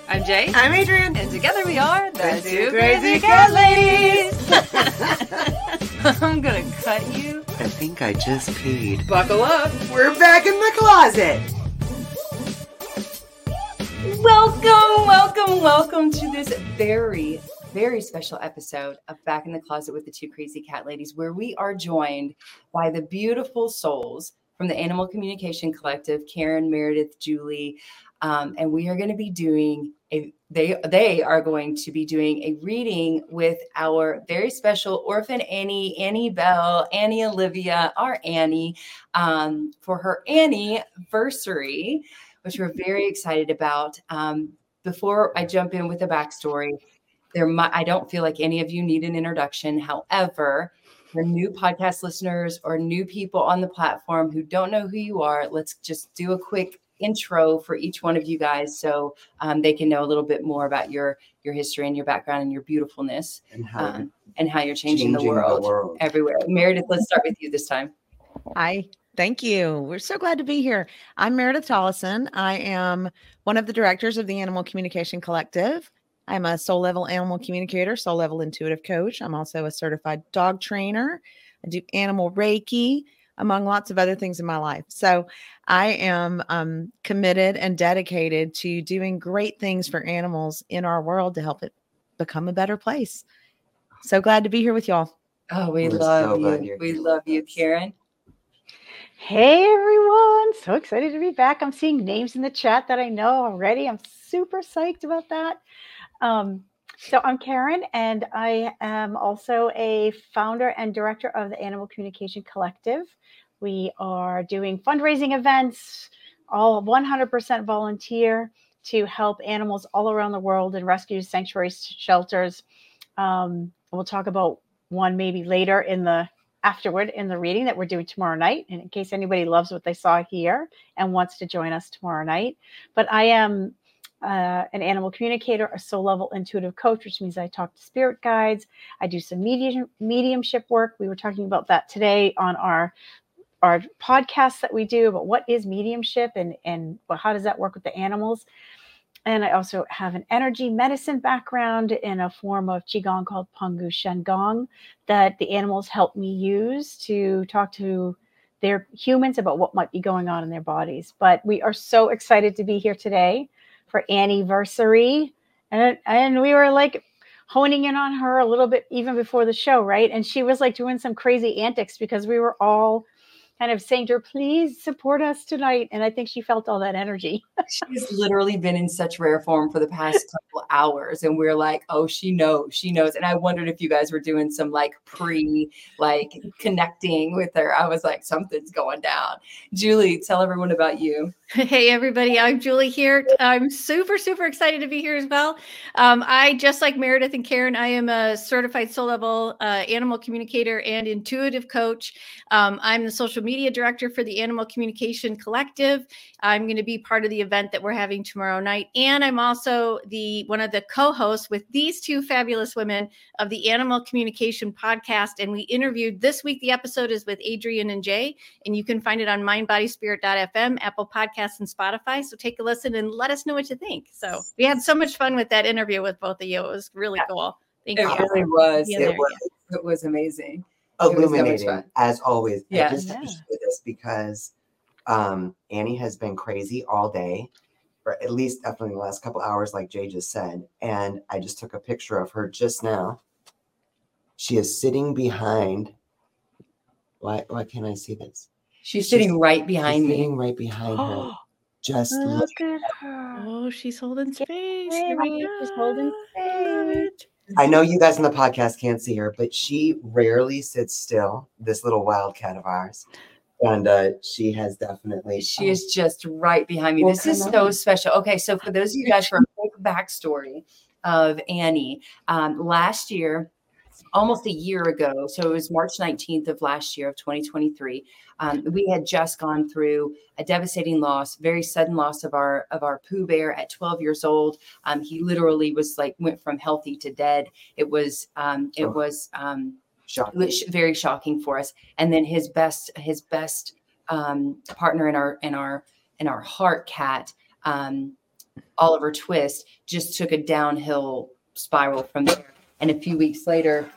I'm Jay. I'm Adrian. And together we are the Two Crazy Cat Ladies. I'm going to cut you. I think I just peed. Buckle up. We're back in the closet. Welcome to this very, very special episode of Back in the Closet with the Two Crazy Cat Ladies, where we are joined by the beautiful souls from the Animal Communication Collective, Karen, Meredith, Julie, and we are going to be doing they are going to be doing a reading with our very special orphan Annie Bell, Annie Olivia, our Annie, for her Anniversary, which we're very excited about. Before I jump in with the backstory, I don't feel like any of you need an introduction. However, for new podcast listeners or new people on the platform who don't know who you are, let's just do a quick intro for each one of you guys so they can know a little bit more about your history and your background and your beautifulness and how you're changing the world everywhere. Meredith, let's start with you this time. Hi. Thank you. We're so glad to be here. I'm Meredith Tollison. I am one of the directors of the Animal Communication Collective. I'm a soul level animal communicator, soul level intuitive coach. I'm also a certified dog trainer. I do animal Reiki, among lots of other things in my life. So I am committed and dedicated to doing great things for animals in our world to help it become a better place. So glad to be here with y'all. Oh, we love you. We love you, Karen. Hey everyone, so excited to be back. I'm seeing names in the chat that I know already. I'm super psyched about that. So I'm Karen, and I am also a founder and director of the Animal Communication Collective. We are doing fundraising events, all 100% volunteer, to help animals all around the world in rescues, sanctuaries, shelters. We'll talk about one maybe later afterward in the reading that we're doing tomorrow night, and in case anybody loves what they saw here and wants to join us tomorrow night. But I am an animal communicator, a soul level intuitive coach, which means I talk to spirit guides. I do some mediumship work. We were talking about that today on our podcast that we do about what is mediumship and how does that work with the animals. And I also have an energy medicine background in a form of Qigong called Pangu Shengong that the animals help me use to talk to their humans about what might be going on in their bodies. But we are so excited to be here today for Anniversary. And we were like honing in on her a little bit even before the show, right? And she was like doing some crazy antics because we were all kind of saying to her, please support us tonight. And I think she felt all that energy. She's literally been in such rare form for the past couple hours. And we're like, oh, she knows. And I wondered if you guys were doing some connecting with her. I was like, something's going down. Julie, tell everyone about you. Hey, everybody. I'm Julie here. I'm super, super excited to be here as well. I, just like Meredith and Karen, I am a certified soul level animal communicator and intuitive coach. I'm the social media director for the Animal Communication Collective. I'm going to be part of the event that we're having tomorrow night. And I'm also one of the co-hosts with these two fabulous women of the Animal Communication Podcast. And we interviewed this week. The episode is with Adrian and Jay, and you can find it on mindbodyspirit.fm, Apple Podcasts, and Spotify. So take a listen and let us know what you think. So we had so much fun with that interview with both of you. It was really cool. Thank you. It really was. It was amazing. Illuminating, as always. Yeah. I just appreciate this because Annie has been crazy all day, or at least definitely the last couple hours, like Jay just said. And I just took a picture of her just now. She is sitting behind. Why can't I see this? She's sitting right behind me. Sitting right behind her. Just look at her. Oh, she's holding space. She's holding space. I know you guys in the podcast can't see her, but she rarely sits still, this little wildcat of ours. And she has definitely... She is just right behind me. This is so special. Okay, so for those of you guys, for a quick backstory of Annie, last year, almost a year ago, so it was March 19th of last year of 2023, we had just gone through a devastating loss, very sudden loss of our Pooh Bear at 12 years old. He literally went from healthy to dead. It was shocking. Very shocking for us. And then his best partner in our heart, Cat, Oliver Twist just took a downhill spiral from there. And a few weeks later,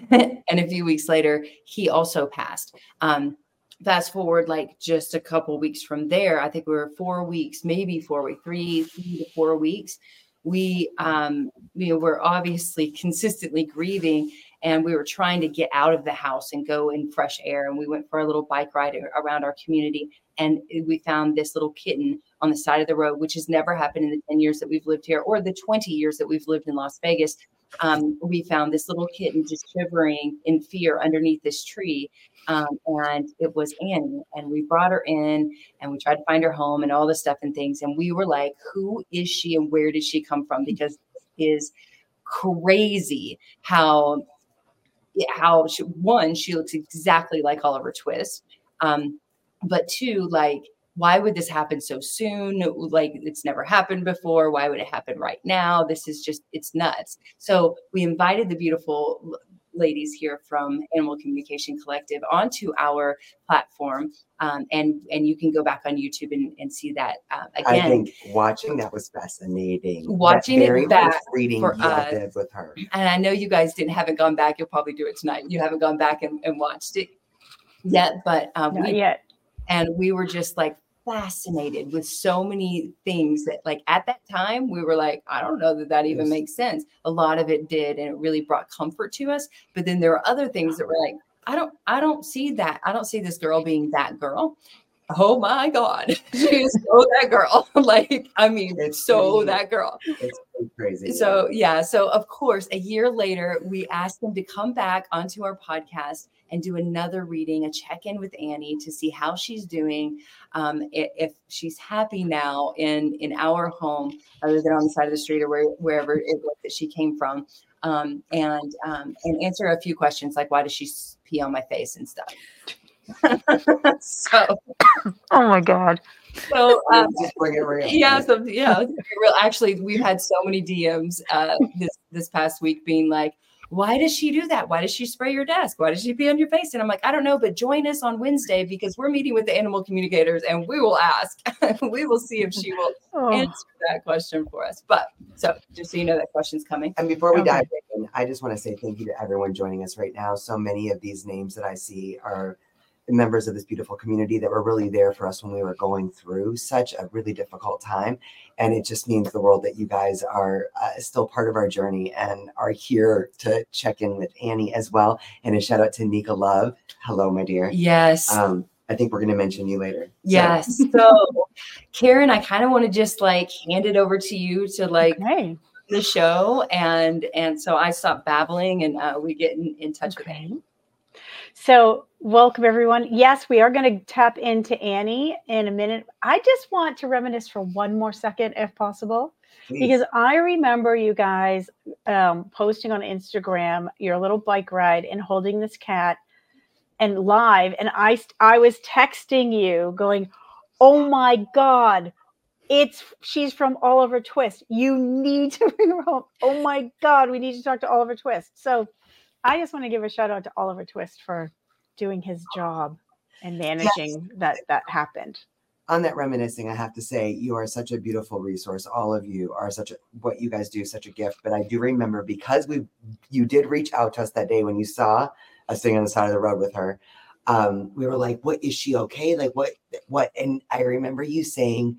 he also passed. Fast forward like just a couple weeks from there, I think we were 4 weeks, maybe 4 weeks, 3 to 4 weeks. We were obviously consistently grieving, and we were trying to get out of the house and go in fresh air. And we went for a little bike ride around our community, and we found this little kitten on the side of the road, which has never happened in the 10 years that we've lived here, or the 20 years that we've lived in Las Vegas. We found this little kitten just shivering in fear underneath this tree. And it was Annie, and we brought her in, and we tried to find her home and all this stuff and things. And we were like, who is she and where did she come from? Because it is crazy how she looks exactly like Oliver Twist. But two, like, why would this happen so soon? Like, it's never happened before. Why would it happen right now? This is just, it's nuts. So we invited the beautiful ladies here from Animal Communication Collective onto our platform. And you can go back on YouTube and see that again. I think watching that was fascinating. Watching it back reading for us, did with her. And I know you guys haven't gone back. You'll probably do it tonight. You haven't gone back and watched it yet, but Not yet. And we were just like fascinated with so many things that, like, at that time we were like, I don't know that even makes sense. A lot of it did, and it really brought comfort to us. But then there are other things that were like, I don't see that. I don't see this girl being that girl. Oh my God, she is so that girl. Like, I mean, it's so crazy. That girl. It's crazy. So yeah. So of course, a year later, we asked them to come back onto our podcast and do another reading, a check-in with Annie to see how she's doing, if she's happy now in our home, other than on the side of the street or wherever it was that she came from, and answer a few questions like, why does she pee on my face and stuff. So, oh my God. So just bring it real. Yeah, so yeah, real. Actually, we've had so many DMs this past week being like, why does she do that? Why does she spray your desk? Why does she pee on your face? And I'm like, I don't know, but join us on Wednesday because we're meeting with the animal communicators and we will ask. We will see if she will answer that question for us. But so just so you know, that question's coming. And before we dive in, I just want to say thank you to everyone joining us right now. So many of these names that I see are members of this beautiful community that were really there for us when we were going through such a really difficult time. And it just means the world that you guys are still part of our journey and are here to check in with Annie as well. And a shout out to Nika Love. Hello, my dear. Yes. I think we're going to mention you later. Yes. So Karen, I kind of want to just like hand it over to you to like the show. And so I stop babbling and we get in touch with Annie. So welcome, everyone. Yes, we are going to tap into Annie in a minute. I just want to reminisce for one more second, if possible, because I remember you guys posting on Instagram your little bike ride and holding this cat and live. And I was texting you going, oh my God, she's from Oliver Twist. You need to bring her home. Oh my God, we need to talk to Oliver Twist. So I just want to give a shout out to Oliver Twist for doing his job and managing that happened. On that reminiscing, I have to say you are such a beautiful resource. All of you are what you guys do, such a gift. But I do remember because you did reach out to us that day when you saw us sitting on the side of the road with her. We were like, what, is she okay? Like what? And I remember you saying,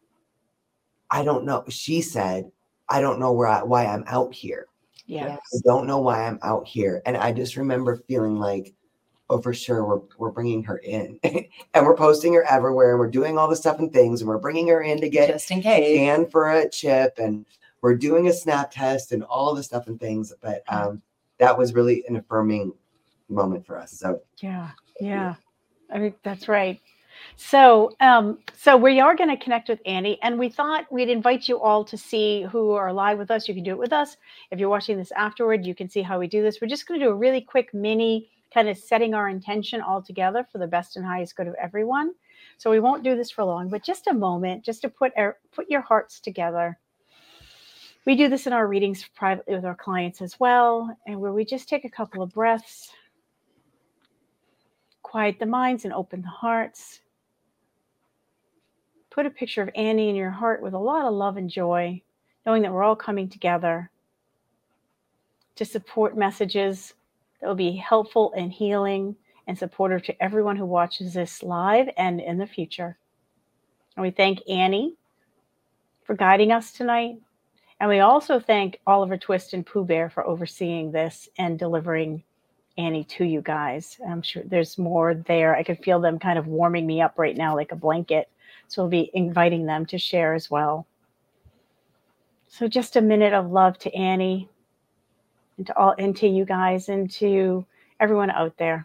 I don't know. She said, I don't know why I'm out here. Yeah. I don't know why I'm out here. And I just remember feeling like, oh, for sure, we're bringing her in. And we're posting her everywhere. And we're doing all the stuff and things. And we're bringing her in to get just in case scanned for a chip. And we're doing a snap test and all the stuff and things. But that was really an affirming moment for us. So yeah. I mean, that's right. So we are going to connect with Annie, and we thought we'd invite you all to see who are live with us. You can do it with us. If you're watching this afterward, you can see how we do this. We're just going to do a really quick mini kind of setting our intention all together for the best and highest good of everyone. So we won't do this for long, but just a moment, just to put your hearts together. We do this in our readings privately with our clients as well, and where we just take a couple of breaths, quiet the minds and open the hearts. put a picture of Annie in your heart with a lot of love and joy, knowing that we're all coming together to support messages that will be helpful and healing and supportive to everyone who watches this live and in the future. And we thank Annie for guiding us tonight. And we also thank Oliver Twist and Pooh Bear for overseeing this and delivering Annie to you guys. I'm sure there's more there. I can feel them kind of warming me up right now like a blanket. So we'll be inviting them to share as well. So just a minute of love to Annie and to you guys and to everyone out there.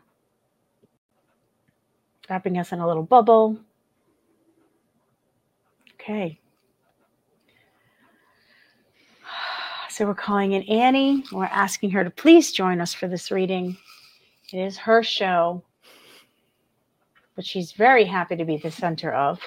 Wrapping us in a little bubble. Okay. So we're calling in Annie. We're asking her to please join us for this reading. It is her show, but she's very happy to be the center of.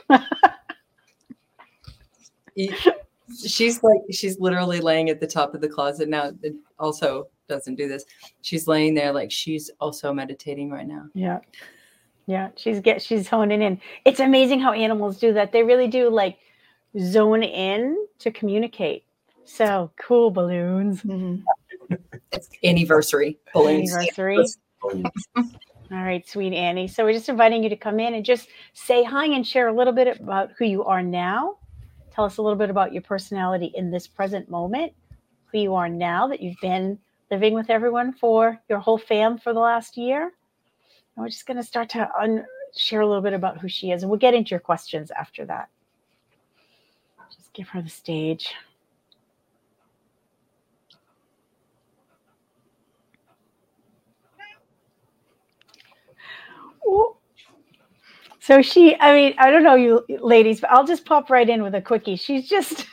She's literally laying at the top of the closet now. It also doesn't do this. She's laying there like she's also meditating right now. Yeah. Yeah. She's honing in. It's amazing how animals do that. They really do like zone in to communicate. So cool, balloons. Mm-hmm. It's anniversary balloons. Anniversary. All right, sweet Annie. So we're just inviting you to come in and just say hi and share a little bit about who you are now. Tell us a little bit about your personality in this present moment, who you are now that you've been living with everyone for your whole fam for the last year. And we're just going to start to share a little bit about who she is. And we'll get into your questions after that. Just give her the stage. Ooh. So I don't know you ladies, but I'll just pop right in with a quickie. She's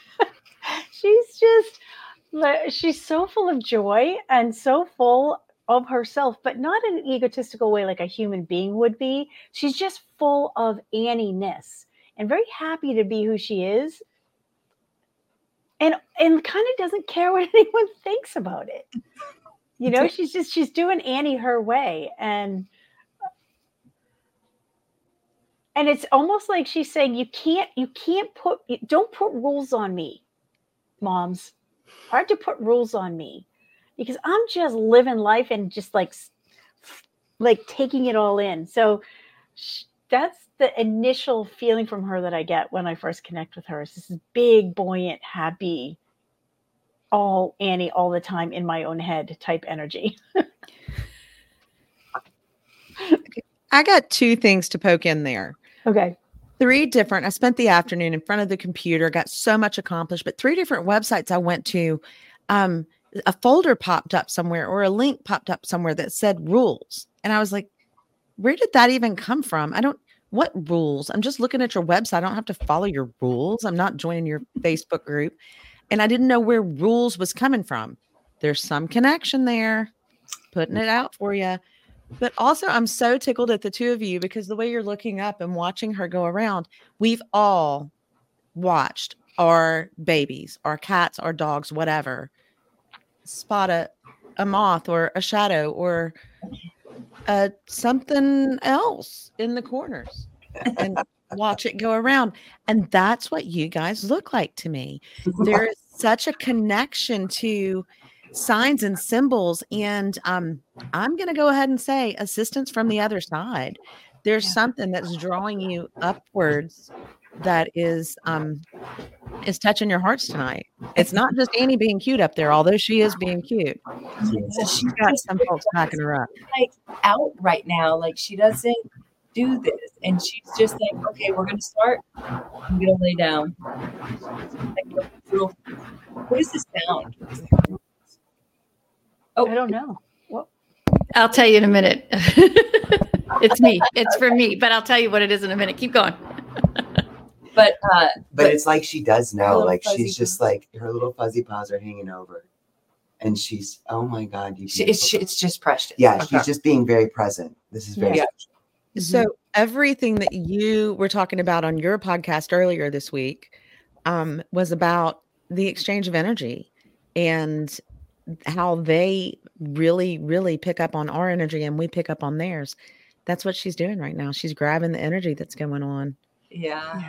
so full of joy and so full of herself, but not in an egotistical way like a human being would be. She's just full of Annie-ness and very happy to be who she is. And kind of doesn't care what anyone thinks about it. You know, she's doing Annie her way. And it's almost like she's saying, don't put rules on me, moms. Hard to put rules on me because I'm just living life and just like taking it all in. So that's the initial feeling from her that I get when I first connect with her. It's this big, buoyant, happy, all Annie all the time in my own head type energy. I got two things to poke in there. Okay. I spent the afternoon in front of the computer, got so much accomplished, but 3 different websites I went to, a folder popped up somewhere or a link popped up somewhere that said rules. And I was like, where did that even come from? What rules? I'm just looking at your website. I don't have to follow your rules. I'm not joining your Facebook group. And I didn't know where rules was coming from. There's some connection there, putting it out for you. But also, I'm so tickled at the two of you because the way you're looking up and watching her go around, we've all watched our babies, our cats, our dogs, whatever, spot a moth or a shadow or something else in the corners and watch it go around. And that's what you guys look like to me. There is such a connection to signs and symbols. And I'm going to go ahead and say assistance from the other side. There's something that's drawing you upwards that is touching your hearts tonight. It's not just Annie being cute up there, although she is being cute. She's got some folks backing her up. Like out right now, like she doesn't do this, and she's just like, okay, we're gonna start. I'm gonna lay down. Like, what is this sound? Oh, I don't know. What? I'll tell you in a minute. It's me. It's for me, but I'll tell you what it is in a minute. Keep going. But it's like she does know. Like she's just like her little fuzzy paws are hanging over, and she's oh my god, it's just precious. Yeah, she's just being very present. This is very special. So everything that you were talking about on your podcast earlier this week was about the exchange of energy and how they really, really pick up on our energy and we pick up on theirs. That's what she's doing right now. She's grabbing the energy that's going on. Yeah.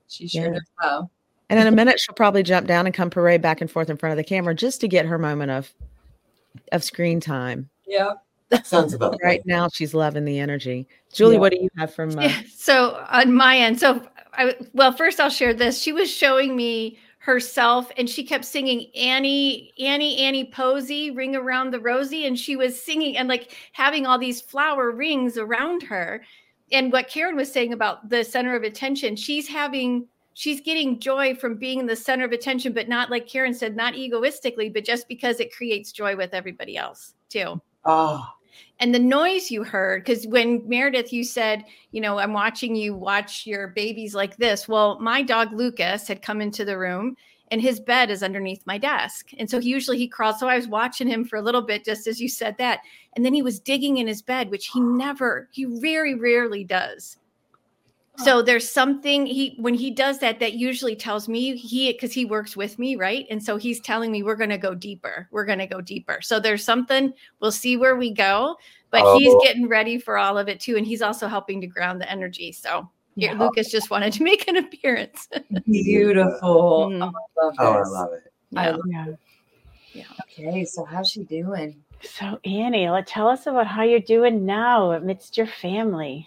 She sure Yeah. does well. And in a minute, she'll probably jump down and come parade back and forth in front of the camera just to get her moment of screen time. Yeah. Sounds about Right right. now, she's loving the energy. Julie, Yeah. what do you have from? Yeah. So on my end, well, first I'll share this. She was showing me herself, and she kept singing Annie, Annie, Annie Posey, Ring Around the Rosie, and she was singing and like having all these flower rings around her. And what Karen was saying about the center of attention, she's getting joy from being in the center of attention, but not like Karen said, not egoistically, but just because it creates joy with everybody else too. Oh, And the noise you heard, because when Meredith, you said, I'm watching you watch your babies like this. Well, my dog Lucas had come into the room and his bed is underneath my desk. And so he crawls. So I was watching him for a little bit, just as you said that. And then he was digging in his bed, which he very rarely does. So there's something when he does that usually tells me because he works with me, right? And so he's telling me we're going to go deeper. We're going to go deeper. So there's something, we'll see where we go, but he's getting ready for all of it too. And he's also helping to ground the energy. So Lucas just wanted to make an appearance. Beautiful. Mhm. I love this. I love it. I love Yeah. Okay, so how's she doing? So Annie, tell us about how you're doing now amidst your family.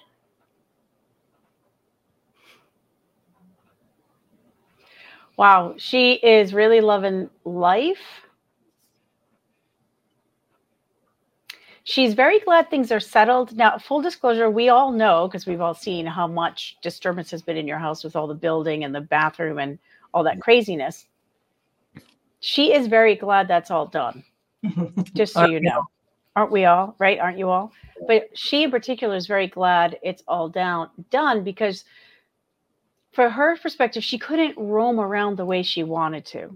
Wow, she is really loving life. She's very glad things are settled. Now, full disclosure, we all know, because we've all seen how much disturbance has been in your house with all the building and the bathroom and all that craziness. She is very glad that's all done, just so you know. Aren't we all, right? Aren't you all? But she in particular is very glad it's all done because for her perspective, she couldn't roam around the way she wanted to.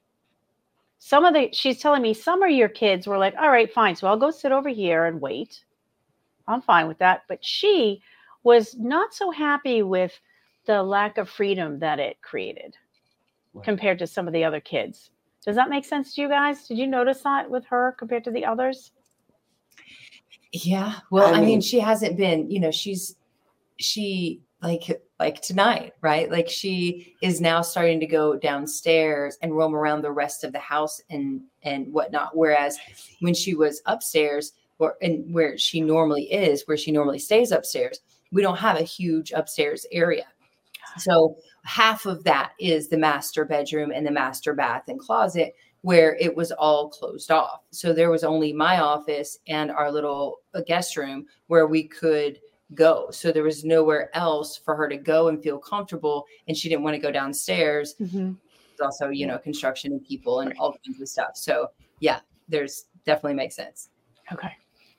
She's telling me some of your kids were like, all right, fine. So I'll go sit over here and wait. I'm fine with that. But she was not so happy with the lack of freedom that it created compared to some of the other kids. Does that make sense to you guys? Did you notice that with her compared to the others? Yeah. Well, I mean, she hasn't been, she like tonight, right? Like she is now starting to go downstairs and roam around the rest of the house and whatnot. Whereas when she was upstairs where she normally stays upstairs, we don't have a huge upstairs area. So half of that is the master bedroom and the master bath and closet where it was all closed off. So there was only my office and our little guest room where we could go. So there was nowhere else for her to go and feel comfortable. And she didn't want to go downstairs. Mm-hmm. It's also, construction and people and all kinds of stuff. So yeah, there's definitely makes sense. Okay.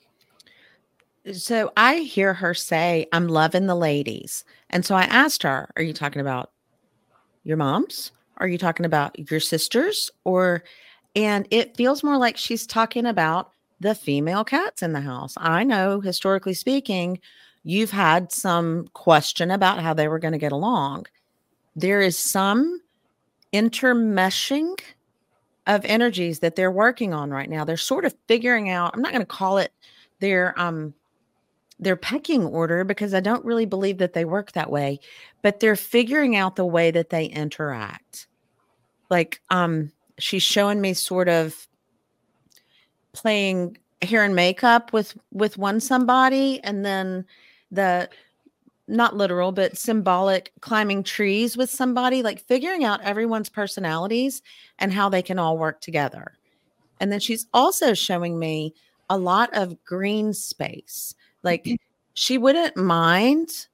So I hear her say, I'm loving the ladies. And so I asked her, are you talking about your moms? Are you talking about your sisters? And it feels more like she's talking about the female cats in the house. I know, historically speaking, you've had some question about how they were going to get along. There is some intermeshing of energies that they're working on right now. They're sort of figuring out, I'm not going to call it their pecking order because I don't really believe that they work that way, but they're figuring out the way that they interact. Like, she's showing me sort of playing hair and makeup with one somebody, and then the not literal, but symbolic climbing trees with somebody, like figuring out everyone's personalities and how they can all work together. And then she's also showing me a lot of green space. Like she wouldn't mind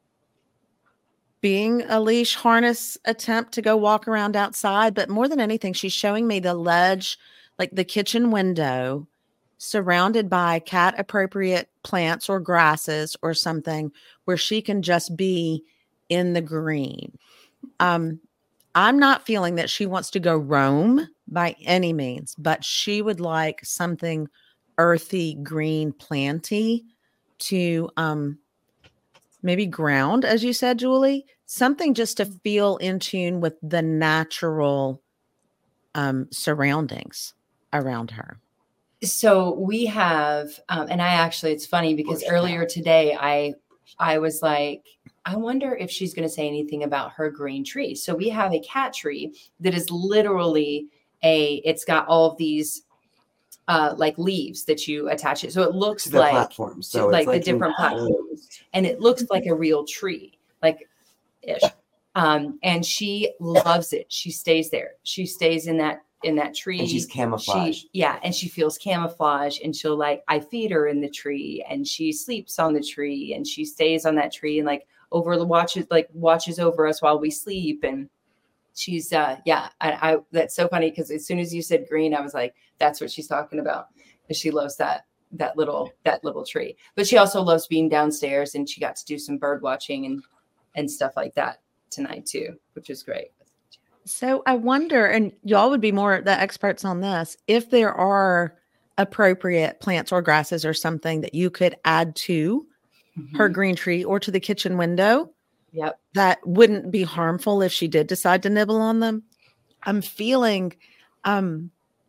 being a leash harness attempt to go walk around outside. But more than anything, she's showing me the ledge, like the kitchen window, surrounded by cat appropriate plants or grasses or something where she can just be in the green. I'm not feeling that she wants to go roam by any means, but she would like something earthy, green, planty to maybe ground, as you said, Julie, something just to feel in tune with the natural surroundings around her. So we have, and it's funny because earlier today, I was like, I wonder if she's going to say anything about her green tree. So we have a cat tree that is literally it's got all of these like leaves that you attach it. So it looks To the like platform. So like it's the different platforms, enclosed. and it looks like a real tree, like ish. And she loves it. She stays there. She stays in that tree. And she's camouflage. And she feels camouflage, and she'll I feed her in the tree, and she sleeps on the tree, and she stays on that tree and watches over us while we sleep. And she's I that's so funny, because as soon as you said green, I was like, that's what she's talking about, because she loves that little tree. But she also loves being downstairs, and she got to do some bird watching and stuff like that tonight too, which is great. So I wonder, and y'all would be more the experts on this, if there are appropriate plants or grasses or something that you could add to her green tree or to the kitchen window. Yep. That wouldn't be harmful if she did decide to nibble on them. I'm feeling a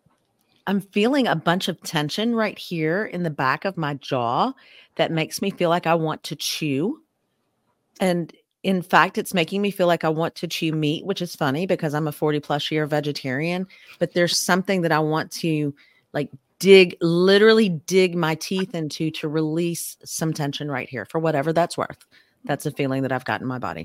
bunch of tension right here in the back of my jaw that makes me feel like I want to chew. And in fact, it's making me feel like I want to chew meat, which is funny because I'm a 40+ year vegetarian, but there's something that I want to literally dig my teeth into to release some tension right here for whatever that's worth. That's a feeling that I've got in my body.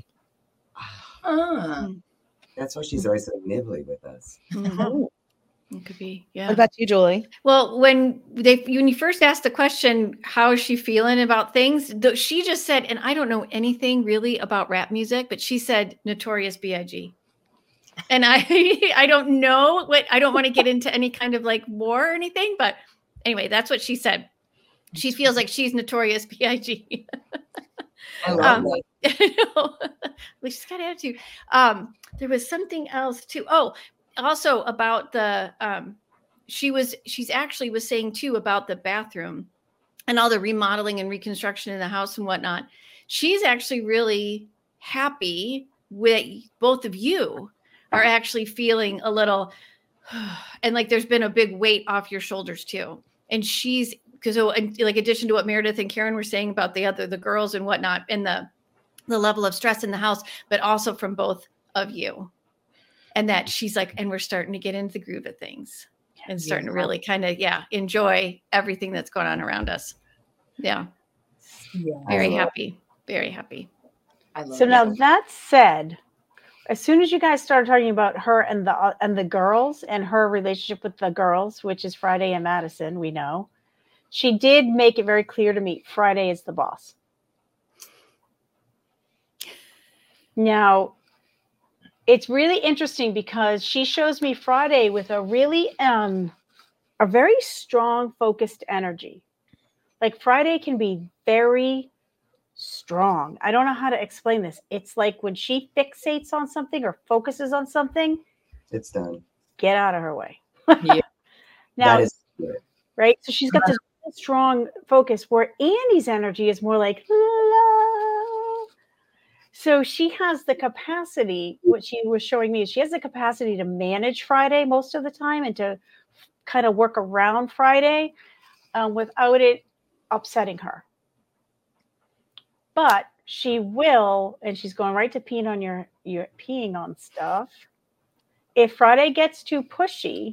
That's why she's always so nibbly with us. It could be, yeah. What about you, Julie? Well, when you first asked the question, how is she feeling about things? She just said, and I don't know anything really about rap music, but she said Notorious B.I.G. And I don't know I don't want to get into any kind of war or anything, but anyway, that's what she said. She feels like she's Notorious B.I.G. I love that. I know. She's got attitude. There was something else too. Oh, also about the she's actually was saying too about the bathroom and all the remodeling and reconstruction in the house and whatnot. She's actually really happy with both of you are actually feeling a little and there's been a big weight off your shoulders too. And she's addition to what Meredith and Karen were saying about the girls and whatnot and the level of stress in the house, but also from both of you. And that she's and we're starting to get into the groove of things and starting to really kind of, enjoy everything that's going on around us. Yeah. Very happy. Very happy. So now that said, as soon as you guys started talking about her and the girls and her relationship with the girls, which is Friday and Madison, we know, she did make it very clear to me, Friday is the boss. Now, it's really interesting because she shows me Friday with a really, a very strong, focused energy. Friday can be very strong. I don't know how to explain this. It's like when she fixates on something or focuses on something, it's done. Get out of her way. Yeah. Now, that is good. Right? So she's got this strong focus where Annie's energy is more like, la. So she has the capacity, what she was showing me is she has the capacity to manage Friday most of the time and to kind of work around Friday without it upsetting her. But she will, and she's going right to peeing on your peeing on stuff. If Friday gets too pushy,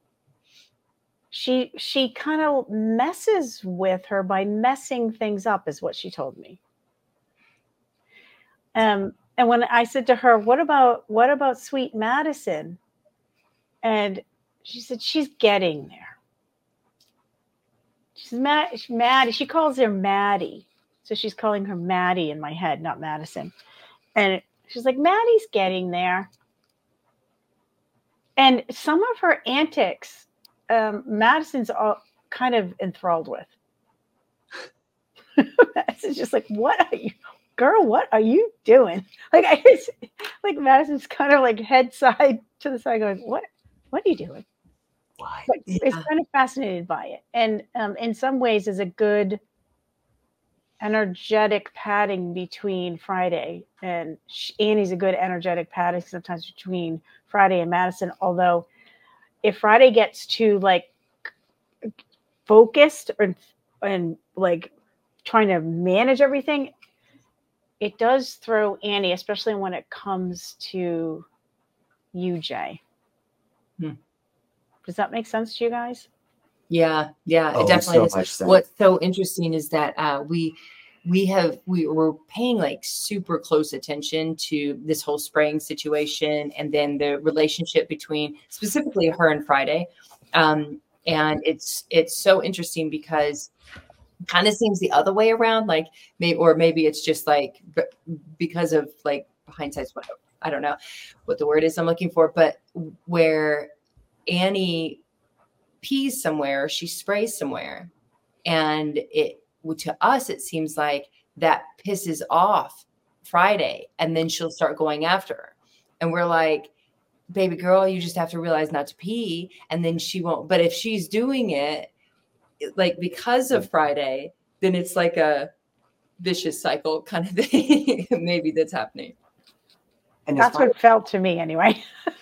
she kind of messes with her by messing things up, is what she told me. And when I said to her, what about sweet Madison? And she said, she's getting there. She's Maddie. She calls her Maddie. So she's calling her Maddie in my head, not Madison. And she's like, Maddie's getting there. And some of her antics, Madison's all kind of enthralled with. Madison's just like, what are you, girl, what are you doing? Madison's kind of head side to the side going, what are you doing? Why? But it's kind of fascinated by it. And in some ways is a good energetic padding between Friday and Annie's a good energetic padding sometimes between Friday and Madison. Although if Friday gets too focused and trying to manage everything, it does throw Annie, especially when it comes to you, Jay. Does that make sense to you guys? Yeah, Oh, it definitely so is. much sense. What's so interesting is that we were paying like super close attention to this whole spraying situation, and then the relationship between specifically her and Friday. And it's so interesting because it kind of seems the other way around, like maybe it's just like because of like hindsight's what I don't know what the word is I'm looking for, but where Annie pees somewhere, she sprays somewhere, and to us it seems like that pisses off Friday, and then she'll start going after her, and we're like, baby girl, you just have to realize not to pee, and then she won't. But if she's doing it like because of Friday, then it's like a vicious cycle kind of thing maybe that's happening. And That's what it felt to me anyway.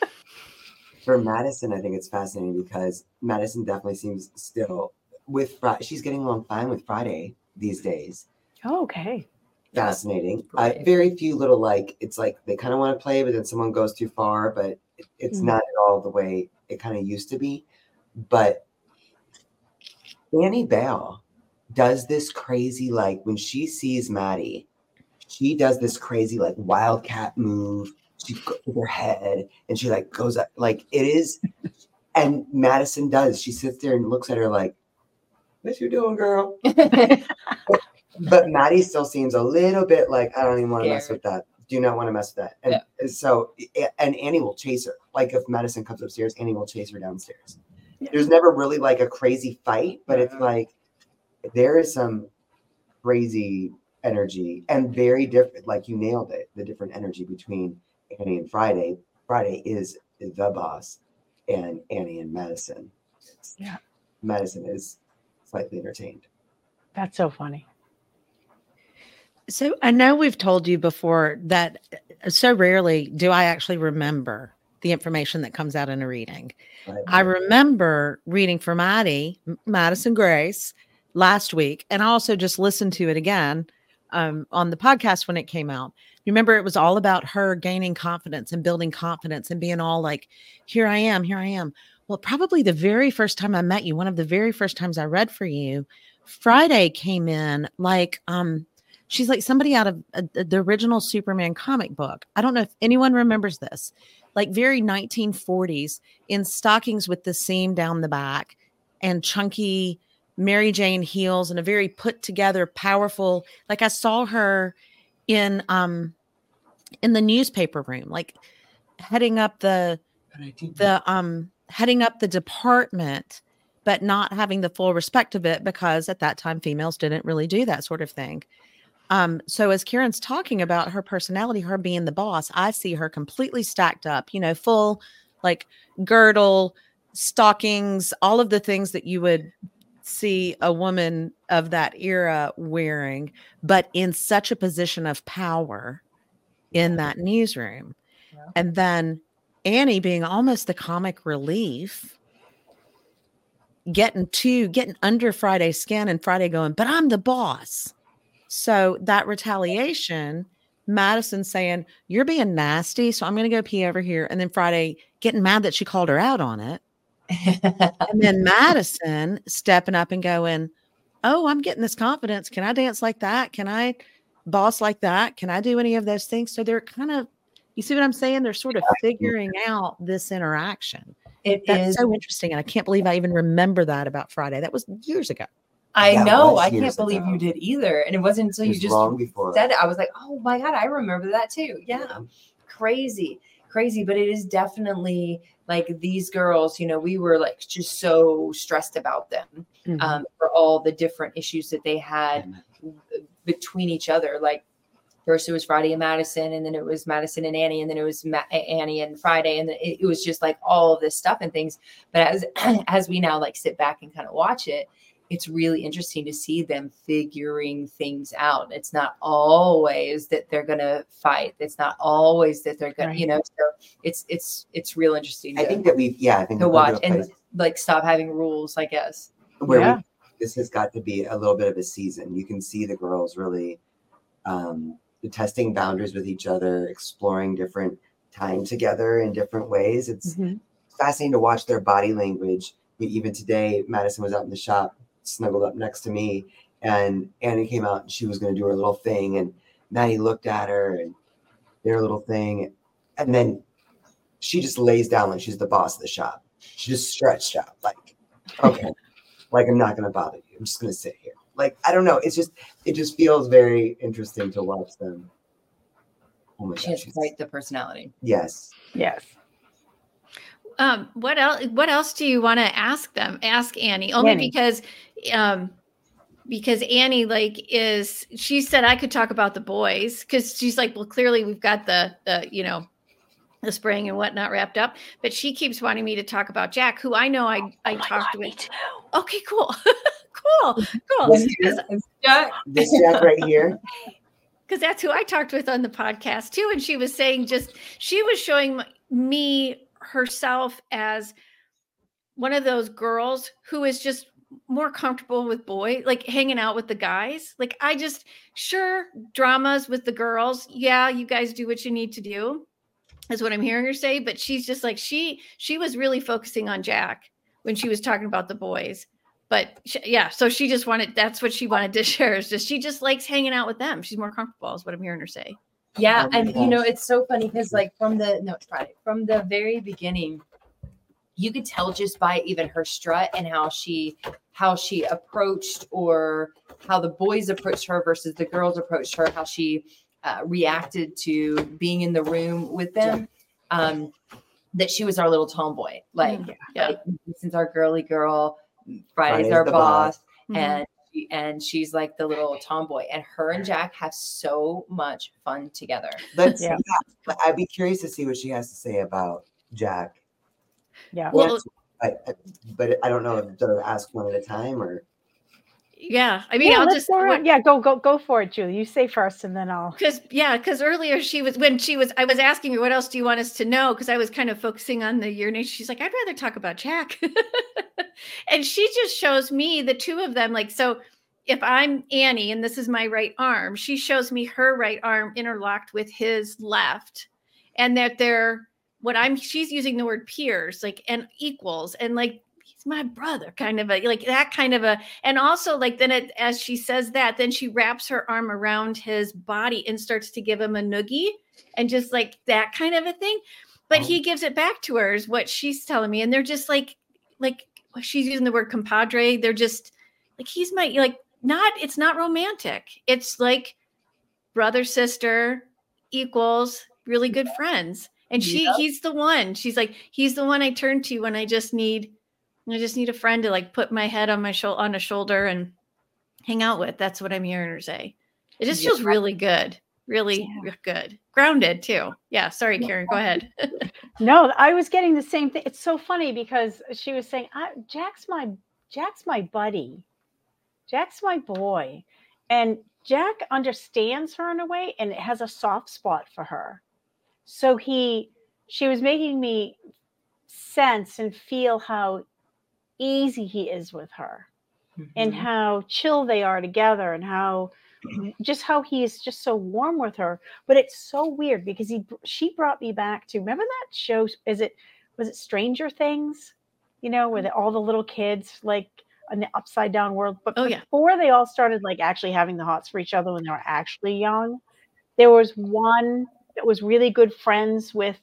for Madison, I think it's fascinating because Madison definitely seems still with Friday. She's getting along fine with Friday these days. Oh, okay. Fascinating. Right. Very few little it's like they kind of want to play, but then someone goes too far. But it's not at all the way it kind of used to be. But Annie Bale does this crazy, like when she sees Maddie, she does this crazy like wildcat move. She goes with her head and she like goes up like it is. And Madison does. She sits there and looks at her like, "What you doing, girl?" But Maddie still seems a little bit like, "I don't even want to mess with that. Do not want to mess with that." And so, and Annie will chase her. Like if Madison comes upstairs, Annie will chase her downstairs. Yeah. There's never really like a crazy fight, but it's like there is some crazy energy and very different. Like you nailed it. The different energy between Annie and Friday. Friday is the boss, and Annie and Madison. Yeah. Madison is slightly entertained. That's so funny. So I know we've told you before that so rarely do I actually remember the information that comes out in a reading. Right. I remember reading for Madison Grace last week, and I also just listened to it again on the podcast when it came out. Remember, it was all about her gaining confidence and building confidence and being all like, here I am. Well, probably the very first time I met you, one of the very first times I read for you, Friday came in like, she's like somebody out of the original Superman comic book. I don't know if anyone remembers this, like very 1940s in stockings with the seam down the back and chunky Mary Jane heels and a very put together, powerful, like I saw her in the newspaper room, like heading up the department, but not having the full respect of it because at that time females didn't really do that sort of thing. So as Karen's talking about her personality, her being the boss, I see her completely stacked up, full like girdle, stockings, all of the things that you would see a woman of that era wearing, but in such a position of power in that newsroom. Yeah. And then Annie being almost the comic relief, getting under Friday's skin and Friday going, but I'm the boss. So that retaliation, Madison saying, you're being nasty, so I'm going to go pee over here. And then Friday getting mad that she called her out on it. And then Madison stepping up and going, oh, I'm getting this confidence. Can I dance like that? Can I boss like that? Can I do any of those things? So they're kind of, you see what I'm saying? They're sort of figuring out this interaction. That's so interesting. And I can't believe I even remember that about Friday. That was years ago. I know. I can't believe you did either. And it wasn't until you just said it. I was like, oh my God, I remember that too. Yeah. Crazy. But it is definitely like these girls, we were like just so stressed about them for all the different issues that they had between each other. Like first it was Friday and Madison, and then it was Madison and Annie, and then it was Annie and Friday. And it was just like all of this stuff and things. But as we now like sit back and kind of watch it, it's really interesting to see them figuring things out. It's not always that they're going to fight. It's not always that they're going to, so it's real interesting. I think to watch and like stop having rules, I guess. This has got to be a little bit of a season. You can see the girls really testing boundaries with each other, exploring different time together in different ways. It's fascinating to watch their body language. Even today, Madison was out in the shop, snuggled up next to me, and Annie came out and she was going to do her little thing, and Maddie looked at her and their little thing, and then she just lays down like she's the boss of the shop. She just stretched out like, okay, like I'm not going to bother you. I'm just going to sit here. Like, I don't know. It just feels very interesting to watch them. Oh my She has quite the personality. Yes. Yes. What else do you want to ask them? Ask Annie. Only Annie. because Annie she said I could talk about the boys, because she's like, well, clearly we've got the the spring and whatnot wrapped up, but she keeps wanting me to talk about Jack, who I know I talked with. Okay, cool. cool. This Jack right here. Because that's who I talked with on the podcast too. And she was saying she was showing me herself as one of those girls who is just more comfortable with like hanging out with the guys. Like sure, dramas with the girls. Yeah, you guys do what you need to do, is what I'm hearing her say. But she's just like, she was really focusing on Jack when she was talking about the boys. But so she just that's what she wanted to share, is she just likes hanging out with them. She's more comfortable, is what I'm hearing her say. Yeah. And it's so funny because it's Friday. From the very beginning, you could tell just by even her strut and how she approached, or how the boys approached her versus the girls approached her, how she reacted to being in the room with them, that she was our little tomboy. Like since our girly girl, Friday's our boss. And she's like the little tomboy, and her and Jack have so much fun together. I'd be curious to see what she has to say about Jack. Yeah. Well, but I don't know if to ask one at a time or. Yeah, I mean, I'll just go for it, Julie. You say first, and then I'll. Because earlier I was asking her, what else do you want us to know? Because I was kind of focusing on the urination. She's like, I'd rather talk about Jack, and she just shows me the two of them. Like, so if I'm Annie and this is my right arm, she shows me her right arm interlocked with his left, and that she's using the word peers, like, and equals, and like, my brother, kind of and also like as she says that, then she wraps her arm around his body and starts to give him a noogie, and just like that kind of a thing. But he gives it back to her, is what she's telling me. And they're just like she's using the word compadre. They're just like, he's my, like, it's not romantic. It's like brother, sister, equals, really good friends. And he's the one, she's like, he's the one I turn to when I just need a friend to like put my head on on a shoulder and hang out with. That's what I'm hearing her say. It just feels really good. Really good. Grounded too. Yeah. Sorry, Karen, go ahead. No, I was getting the same thing. It's so funny because she was saying, Jack's my buddy. Jack's my boy. And Jack understands her in a way and has a soft spot for her. So she was making me sense and feel how easy he is with her, and how chill they are together, and how he is just so warm with her. But it's so weird because she brought me back to, remember that show? Was it Stranger Things? Where all the little kids like in the upside down world. But before they all started like actually having the hots for each other when they were actually young, there was one that was really good friends with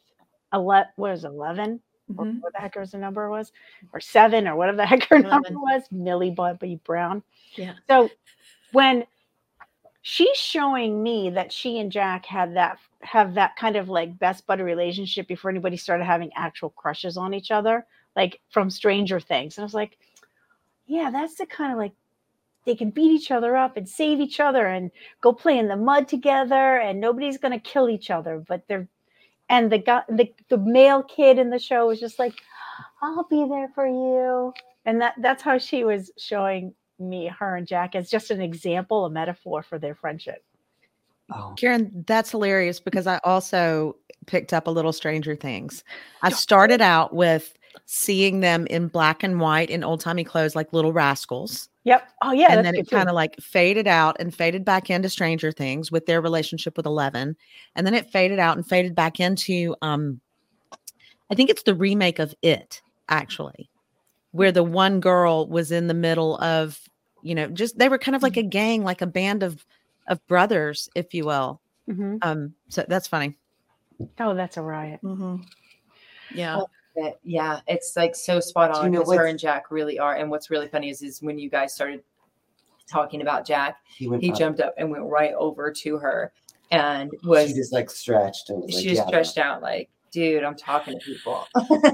11. Or what the heck her number was, or 7, or whatever the heck her number was, Millie Bobby Brown. Yeah. So when she's showing me that she and Jack have that kind of like best buddy relationship before anybody started having actual crushes on each other, like from Stranger Things. And I was like, yeah, that's the kind of like, they can beat each other up and save each other and go play in the mud together, and nobody's going to kill each other, but they're. And the male kid in the show was just like, I'll be there for you. And that's how she was showing me her and Jack as just an example, a metaphor for their friendship. Oh. Karen, that's hilarious because I also picked up a little Stranger Things. I started out with seeing them in black and white in old-timey clothes like little rascals. Yep. Oh yeah, and that's then good it too. kind of like faded out and faded back into Stranger Things with their relationship with Eleven, and then it faded out and faded back into I think it's the remake of It, actually, where the one girl was in the middle of, just they were kind of like a gang, like a band of brothers, if you will. Mhm. So that's funny. Oh, that's a riot. Yeah. Yeah, it's like so spot Do you on know because her what's- and Jack really are. And what's really funny is when you guys started talking about Jack, He went he up. jumped up and went right over to her and She was just like stretched and was like, she just yeah, stretched out like, dude, I'm talking to people.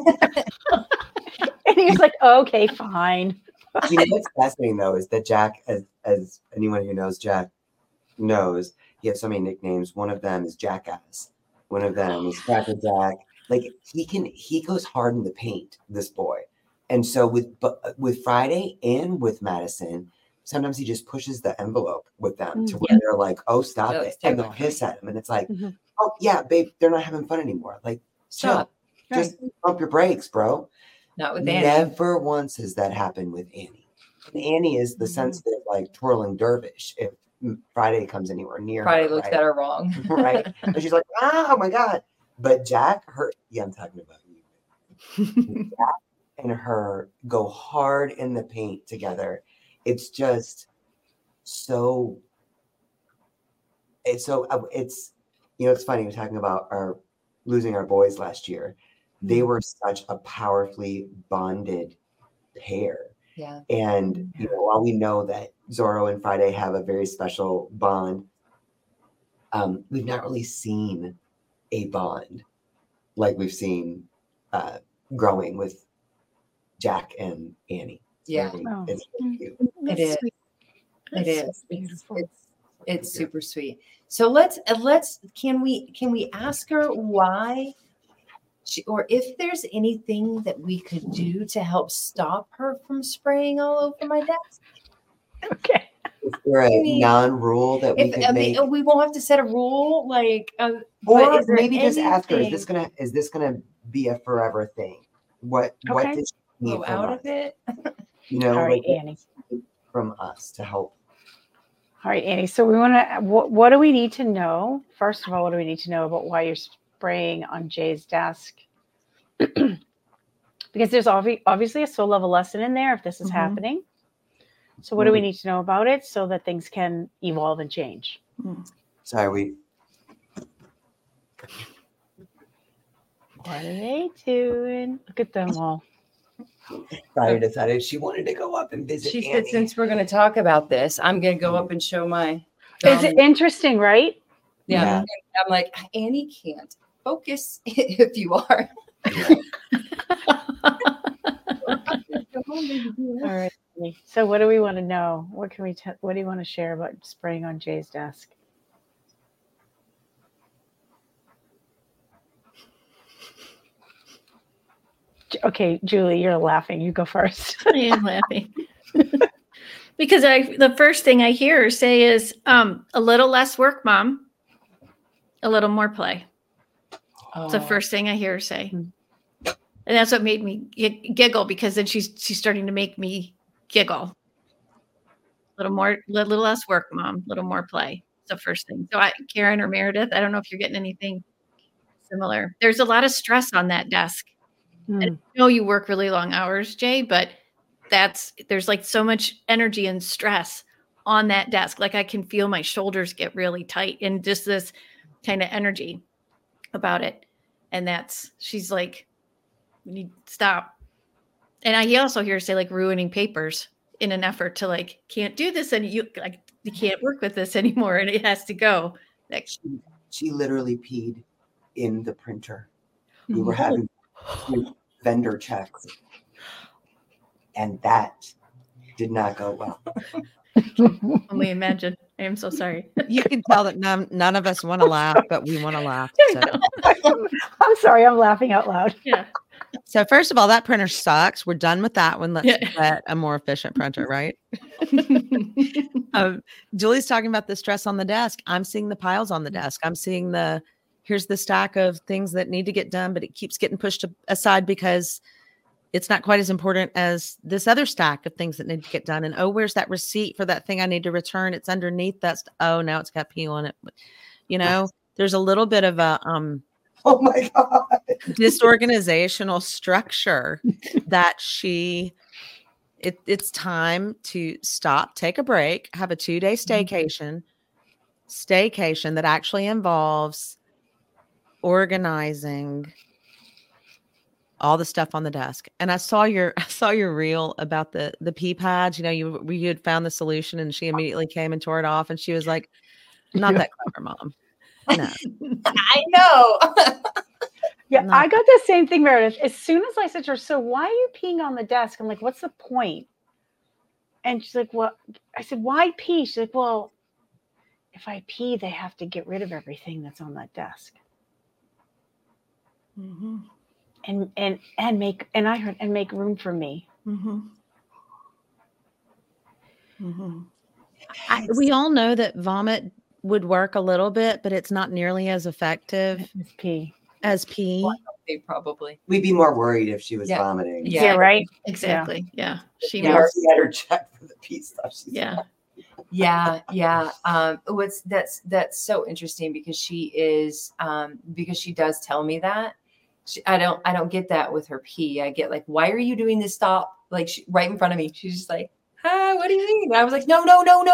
And he was like, okay, fine. You know what's fascinating though is that Jack, as anyone who knows Jack knows, he has so many nicknames. One of them is Jackass. One of them is Cracker Jack. Like he goes hard in the paint, this boy. And so with Friday and with Madison, sometimes he just pushes the envelope with them to where they're like, oh, stop Oh, it. it's And they'll hiss at him. And it's like, Mhm. oh yeah, babe, they're not having fun anymore. Like, Stop. chill. Just pump your brakes, bro. Not with Annie. Never once has that happened with Annie. And Annie is the sensitive, like twirling dervish. If Friday comes anywhere near Friday her, looks right? at her wrong. Right. And she's like, oh my God. But Jack, I'm talking about you. Jack and her go hard in the paint together. It's just so, it's funny. We're talking about losing our boys last year. They were such a powerfully bonded pair. Yeah. And while we know that Zorro and Friday have a very special bond, we've not really seen a bond like we've seen growing with Jack and Annie. Yeah. Oh. It's really cute. It is. Sweet. It That's so is. beautiful. It's super sweet. So can we ask her why or if there's anything that we could do to help stop her from spraying all over my desk? Okay. Is there a I mean, non-rule that we could make? We won't have to set a rule, like, Or but is there maybe just ask her, anything- is this gonna be a forever thing? What Okay. did she need go from out us? of it? You know, All right, like, Annie. from us to help. All right, Annie. So we want to. What do we need to know? First of all, what do we need to know about why you're spraying on Jay's desk? Because there's obviously a soul level lesson in there if this is happening. So what do we need to know about it so that things can evolve and change? Sorry, What are they doing? Look at them all. Friday decided she wanted to go up and visit She Annie. said, since we're going to talk about this, I'm going to go up and show my. Is it interesting, right? Yeah. Yeah. And I'm like, Annie can't focus if you are. All right. Annie. So what do we want to know? What do you want to share about spraying on Jay's desk? Okay, Julie, you're laughing. You go first. I am laughing. Because the first thing I hear her say is a little less work, Mom. A little more play. It's the first thing I hear her say. Mhm. And that's what made me giggle, because then she's starting to make me giggle. Little less work, Mom. Little more play. It's the first thing. So Karen or Meredith, I don't know if you're getting anything similar. There's a lot of stress on that desk. And I know you work really long hours, Jay, but there's like so much energy and stress on that desk. Like I can feel my shoulders get really tight and just this kind of energy about it. And she's like, we need to stop. And I also hear her say like ruining papers in an effort to like, can't do this. And you can't work with this anymore. And it has to go. She literally peed in the printer. We were having vendor checks, and that did not go well. Only imagine. I am so sorry. You can tell that none of us want to laugh, but we want to laugh. So. I'm sorry, I'm laughing out loud. Yeah. So first of all, that printer sucks. We're done with that one. Let's Yeah. get a more efficient printer, right? Julie's talking about the stress on the desk. I'm seeing the piles on the desk. I'm seeing here's the stack of things that need to get done, but it keeps getting pushed aside because it's not quite as important as this other stack of things that need to get done. And oh, where's that receipt for that thing I need to return? It's underneath that. Oh, now it's got P on it. You know, there's a little bit of a Oh my God. disorganizational structure that it's time to stop, take a break, have a 2-day staycation that actually involves organizing all the stuff on the desk. And I saw your reel about the pee pads. You know, you had found the solution, and she immediately came and tore it off, and she was like, "Not that clever, Mom." No. I know. Yeah, No. I got the same thing, Meredith. As soon as I said to her, "So why are you peeing on the desk?" I'm like, "What's the point?" And she's like, "Well," I said, "Why pee?" She's like, "Well, if I pee, they have to get rid of everything that's on that desk." Mm-hmm. And make room for me. Mm-hmm. Mm-hmm. We all know that vomit would work a little bit, but it's not nearly as effective It's pee. as pee. Probably. We'd be more worried if she was Yeah. vomiting. Yeah. Yeah, right. Exactly. Yeah. She Yeah. We was. already had her check for the pee stuff. She's Yeah. Yeah. That's so interesting because she does tell me that. I don't get that with her pee. I get like, why are you doing this? Stop! Like right in front of me. She's just like, "Hi, what do you mean?" And I was like, no.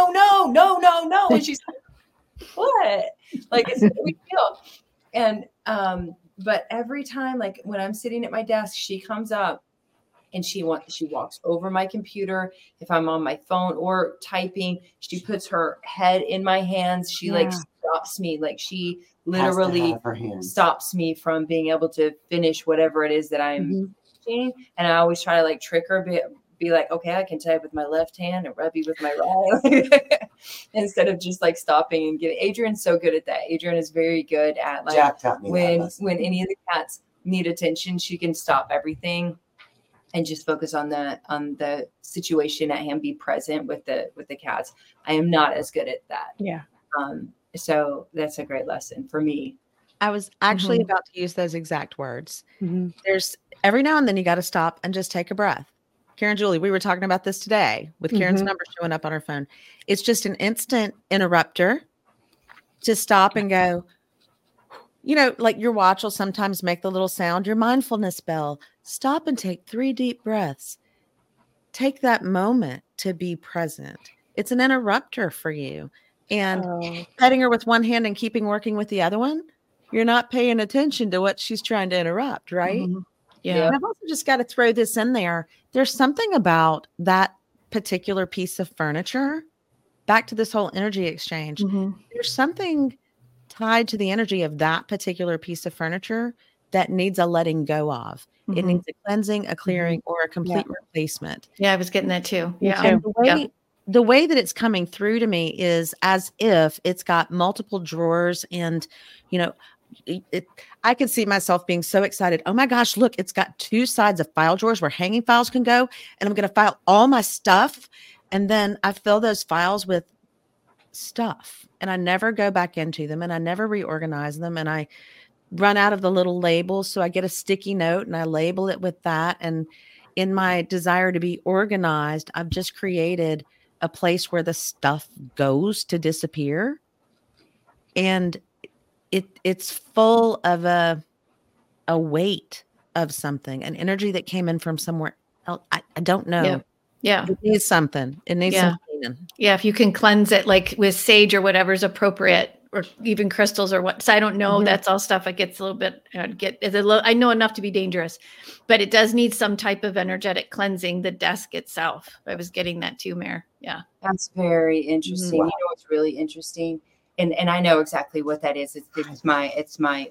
And she's like, "What?" Like it's no big deal. And but every time, like when I'm sitting at my desk, she comes up and she walks over my computer. If I'm on my phone or typing, she puts her head in my hands. She like stops me. Like she literally stops me from being able to finish whatever it is that I'm teaching. And I always try to like trick her, be like, "Okay, I can type with my left hand and rub you with my right," instead of just like stopping and getting. Adrian's so good at that. Adrian is very good at like Jack taught me when any of the cats need attention, she can stop everything and just focus on the situation at hand, be present with the cats. I am not as good at that. Yeah. So that's a great lesson for me. I was actually about to use those exact words. Mm-hmm. There's every now and then you got to stop and just take a breath. Karen Julie, we were talking about this today with Karen's number showing up on her phone. It's just an instant interrupter to stop and go, you know, like your watch will sometimes make the little sound, your mindfulness bell. Stop and take 3 deep breaths. Take that moment to be present. It's an interrupter for you. And petting her with one hand and keeping working with the other one, you're not paying attention to what she's trying to interrupt, right? Mm-hmm. Yeah. And I've also just got to throw this in there. There's something about that particular piece of furniture, back to this whole energy exchange. There's something tied to the energy of that particular piece of furniture that needs a letting go of. It needs a cleansing, a clearing, or a complete replacement. Yeah, I was getting that too. Me Yeah. too. And the way that it's coming through to me is as if it's got multiple drawers and, you know, I could see myself being so excited. Oh my gosh, look, it's got 2 sides of file drawers where hanging files can go. And I'm going to file all my stuff. And then I fill those files with stuff and I never go back into them and I never reorganize them. And I run out of the little labels. So I get a sticky note and I label it with that. And in my desire to be organized, I've just created a place where the stuff goes to disappear. And it's full of a weight of something, an energy that came in from somewhere else. I don't know. Yeah. It needs something. It needs some cleaning. Yeah. If you can cleanse it like with sage or whatever's appropriate, or even crystals or what. So I don't know. That's all stuff that gets a little bit, I know enough to be dangerous, but it does need some type of energetic cleansing, the desk itself. I was getting that too, Mare. Yeah. That's very interesting. Wow. You know what's really interesting? And I know exactly what that is. It's my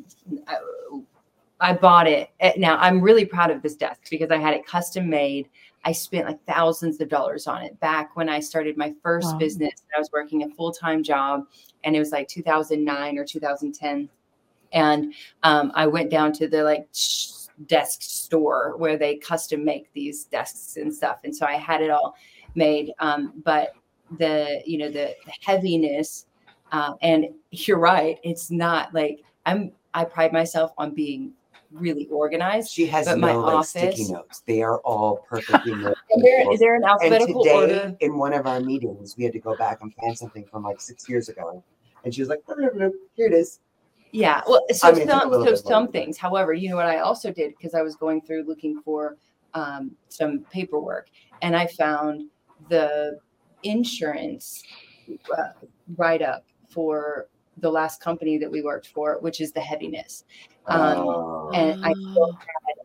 I bought it. Now I'm really proud of this desk because I had it custom made. I spent like thousands of dollars on it back when I started my first business. I was working a full-time job and it was like 2009 or 2010. And I went down to the desk store where they custom make these desks and stuff. And so I had it all made. But the heaviness, and you're right. It's not like I pride myself on being really organized. She has But no my like sticky office- notes. They are all perfectly noted. And they're in And alphabetical today, order. in one of our meetings, we had to go back and find something from like 6 years ago. And she was like, "Bloop, bloop, bloop. Here it is." Yeah. Well, I mean, it took a little bit some longer, but- things. However, you know what I also did, because I was going through looking for some paperwork, and I found the insurance write up for the last company that we worked for, which is the Heaviness. Oh. And I still had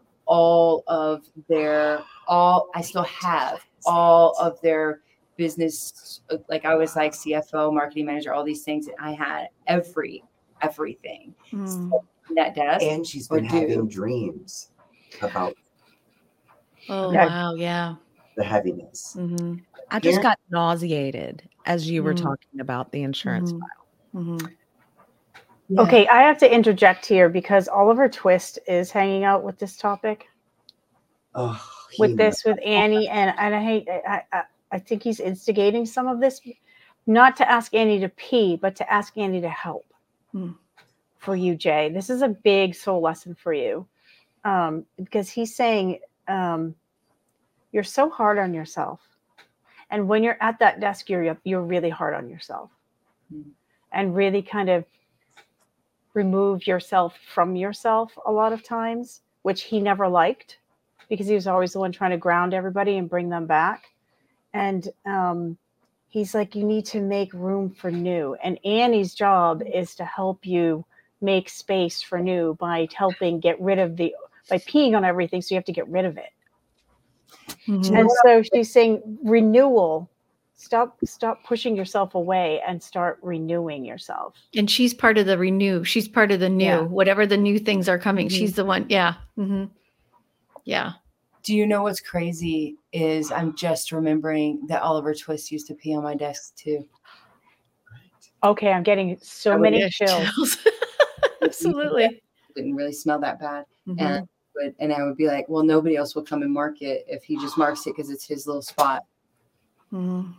I still have all of their business. Like I was like CFO, marketing manager, all these things. And I had everything. So that desk. And she's been having dreams about Oh, Yeah. wow. Yeah. the heaviness. Mm-hmm. I just Here- got nauseated as you were Mm. talking about the insurance Mhm. file. Mm-hmm. Yeah. Okay, I have to interject here because Oliver Twist is hanging out with this topic, Oh, with Annie, and I think he's instigating some of this, not to ask Annie to pee, but to ask Annie to help for you, Jay. This is a big soul lesson for you, because he's saying you're so hard on yourself, and when you're at that desk, you're really hard on yourself, and really kind of remove yourself from yourself a lot of times, which he never liked, because he was always the one trying to ground everybody and bring them back. And he's like, you need to make room for new. And Annie's job is to help you make space for new by helping get rid of by peeing on everything. So you have to get rid of it. Mm-hmm. And so she's saying renewal. Stop pushing yourself away and start renewing yourself. And she's part of the renew. She's part of the new, Yeah. whatever the new things are coming. Mhm. She's the one. Yeah. Mm-hmm. Yeah. Do you know what's crazy is I'm just remembering that Oliver Twist used to pee on my desk too. Okay, I'm getting so many Yeah, chills. Absolutely. Didn't really smell that bad. Mhm. And I would be like, well, nobody else will come and mark it if he just marks it because it's his little spot. Mhm.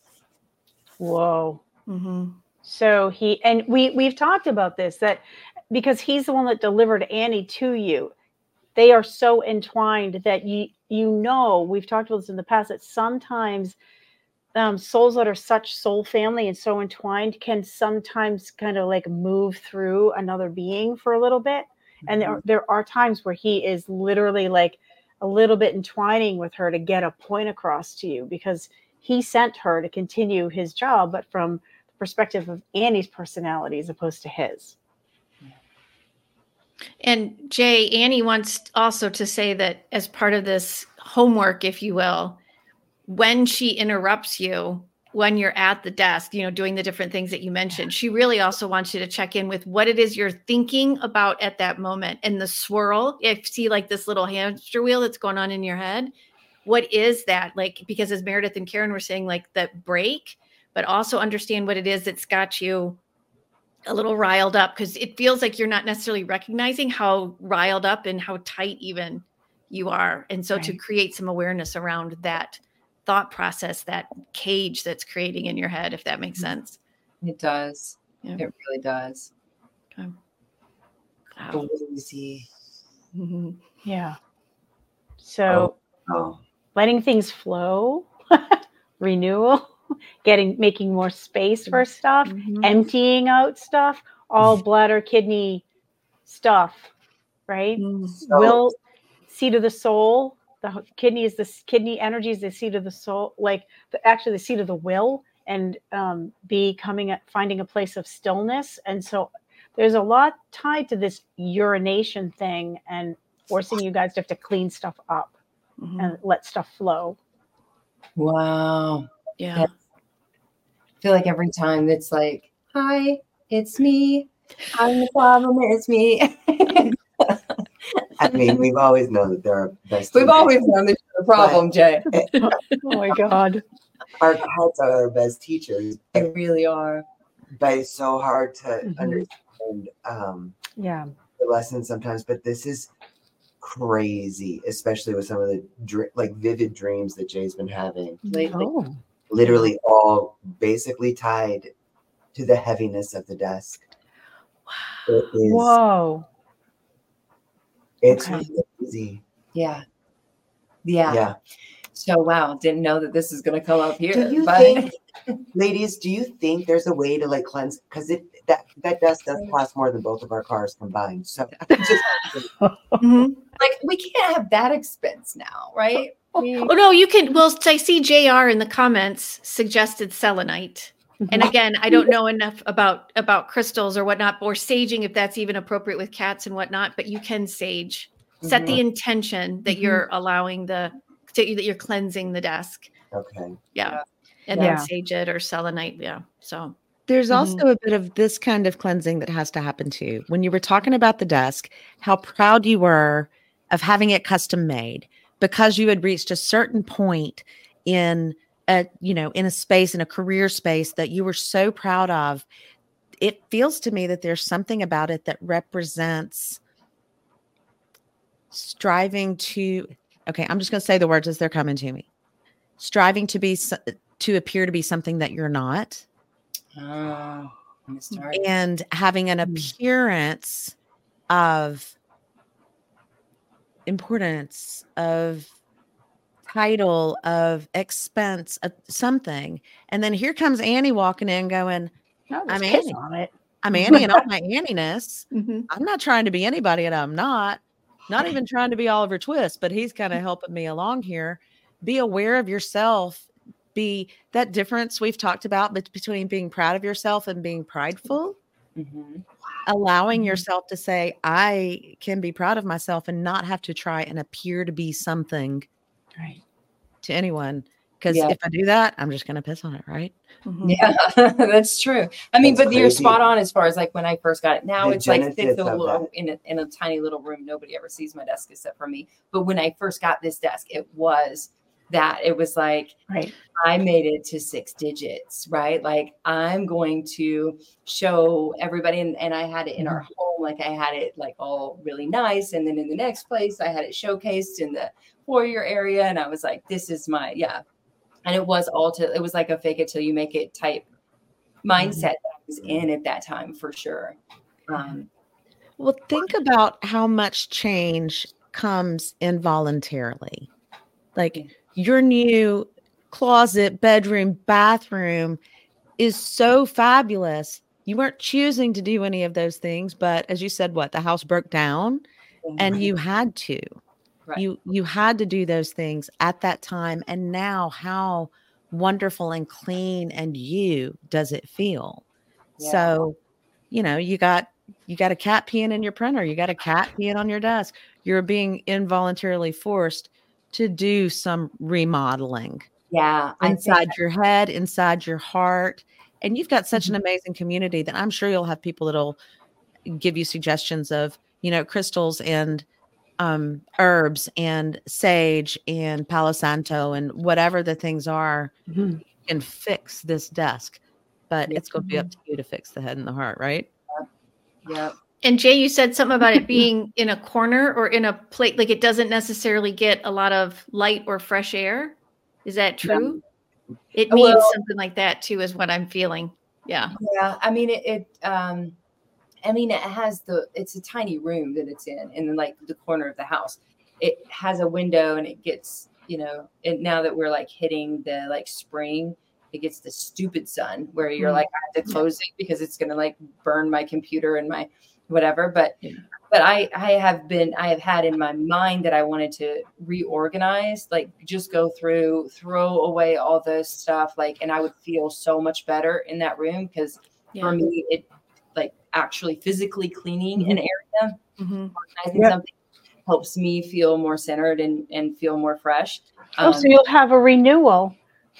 Whoa. Mhm. So we've talked about this, that because he's the one that delivered Annie to you, they are so entwined that we've talked about this in the past, that sometimes souls that are such soul family and so entwined can sometimes kind of like move through another being for a little bit. And there are times where he is literally like a little bit entwining with her to get a point across to you, because he sent her to continue his job, but from the perspective of Annie's personality as opposed to his. And Jay, Annie wants also to say that as part of this homework, if you will, when she interrupts you, when you're at the desk, doing the different things that you mentioned, she really also wants you to check in with what it is you're thinking about at that moment. And the swirl, if you see like this little hamster wheel that's going on in your head, what is that? Like, because as Meredith and Karen were saying, like that break, but also understand what it is that's got you a little riled up, because it feels like you're not necessarily recognizing how riled up and how tight even you are. And so to create some awareness around that thought process, that cage that's creating in your head, if that makes sense. It does. Yeah. It really does. Okay. Wow. Easy. Mm-hmm. Yeah. So letting things flow, renewal, making more space for stuff, emptying out stuff, all bladder, kidney stuff, right? Will, seat of the soul. The kidney is the kidney energy is the seat of the soul, like actually the seat of the will, and finding a place of stillness. And so there's a lot tied to this urination thing and forcing you guys to have to clean stuff up and let stuff flow. Wow. Yeah. I feel like every time it's like, hi, it's me. I'm the problem. It's me. I mean, we've always known that there are best. We've always known that you're the problem, Jay. Oh my God. Our cats are our best teachers. They really are. But it's so hard to understand the lessons sometimes. But this is crazy, especially with some of the vivid dreams that Jay's been having. Literally all basically tied to the heaviness of the desk. It is, Whoa. It's Okay. really easy. Yeah. Yeah. So wow, didn't know that this is going to come up here. Do you but think, ladies, do you think there's a way to like cleanse? Because that dust does cost more than both of our cars combined. So just Mhm. like we can't have that expense now, right? Oh no, you can. Well, I see JR in the comments suggested selenite. And again, I don't know enough about crystals or whatnot, or saging, if that's even appropriate with cats and whatnot. But you can sage. Set the intention that you're allowing that you're cleansing the desk. okay. Yeah. And Yeah. then sage it or selenite. Yeah. So There's Mhm. also a bit of this kind of cleansing that has to happen too. When you were talking about the desk, how proud you were of having it custom made because you had reached a certain point in in a space, in a career space that you were so proud of. It feels to me that there's something about it that represents striving to, okay, I'm just going to say the words as they're coming to me. Striving to appear to be something that you're not. Oh, I'm gonna start. And having an appearance of importance, of title, of expense, of something. And then here comes Annie walking in going, No, I'm there's piss Annie. on it. I'm Annie and all my Anniness. Mhm. I'm not trying to be anybody and I'm not even trying to be Oliver Twist, but he's kind of helping me along here. Be aware of yourself. Be that difference we've talked about between being proud of yourself and being prideful. Mhm. Allowing yourself to say, I can be proud of myself and not have to try and appear to be something Right. to anyone. Because Yeah. if I do that, I'm just going to piss on it, right? Mhm. Yeah, that's true. I mean, That's but you're crazy. spot on as far as like when I first got it. Now The it's like genesis sits of that. in a tiny little room. Nobody ever sees my desk except for me. But when I first got this desk, it was like Right. I made it to 6 digits, right? Like I'm going to show everybody, and I had it in our home, like I had it like all really nice, and then in the next place I had it showcased in the foyer area, and I was like, this is my and it was it was like a fake it till you make it type mindset that I was in at that time for sure. Well, think about how much change comes involuntarily. Like your new closet, bedroom, bathroom is so fabulous. You weren't choosing to do any of those things, but as you said, the house broke down and you had to. Right. You had to do those things at that time. And now how wonderful and clean and does it feel? Yeah. So, you got a cat peeing in your printer, you got a cat peeing on your desk. You're being involuntarily forced to do some remodeling. Yeah. Inside your head, inside your heart. And you've got such an amazing community that I'm sure you'll have people that'll give you suggestions of, crystals and herbs and sage and Palo Santo and whatever the things are, can fix this desk. But it's going to be up to you to fix the head and the heart, right? Yeah. And Jay, you said something about it being in a corner or in a plate, like it doesn't necessarily get a lot of light or fresh air. Is that true? It needs something like that too, is what I'm feeling. Yeah. Yeah. I mean, it has it's a tiny room that it's in like the corner of the house. It has a window and it gets, now that we're like hitting the like spring, it gets the stupid sun where you're like, I have to close it because it's going to like burn my computer and my whatever. But I have had in my mind that I wanted to reorganize, like just go through, throw away all this stuff. Like, and I would feel so much better in that room because for me, it like actually physically cleaning an area, organizing something helps me feel more centered and feel more fresh. So you'll have a renewal.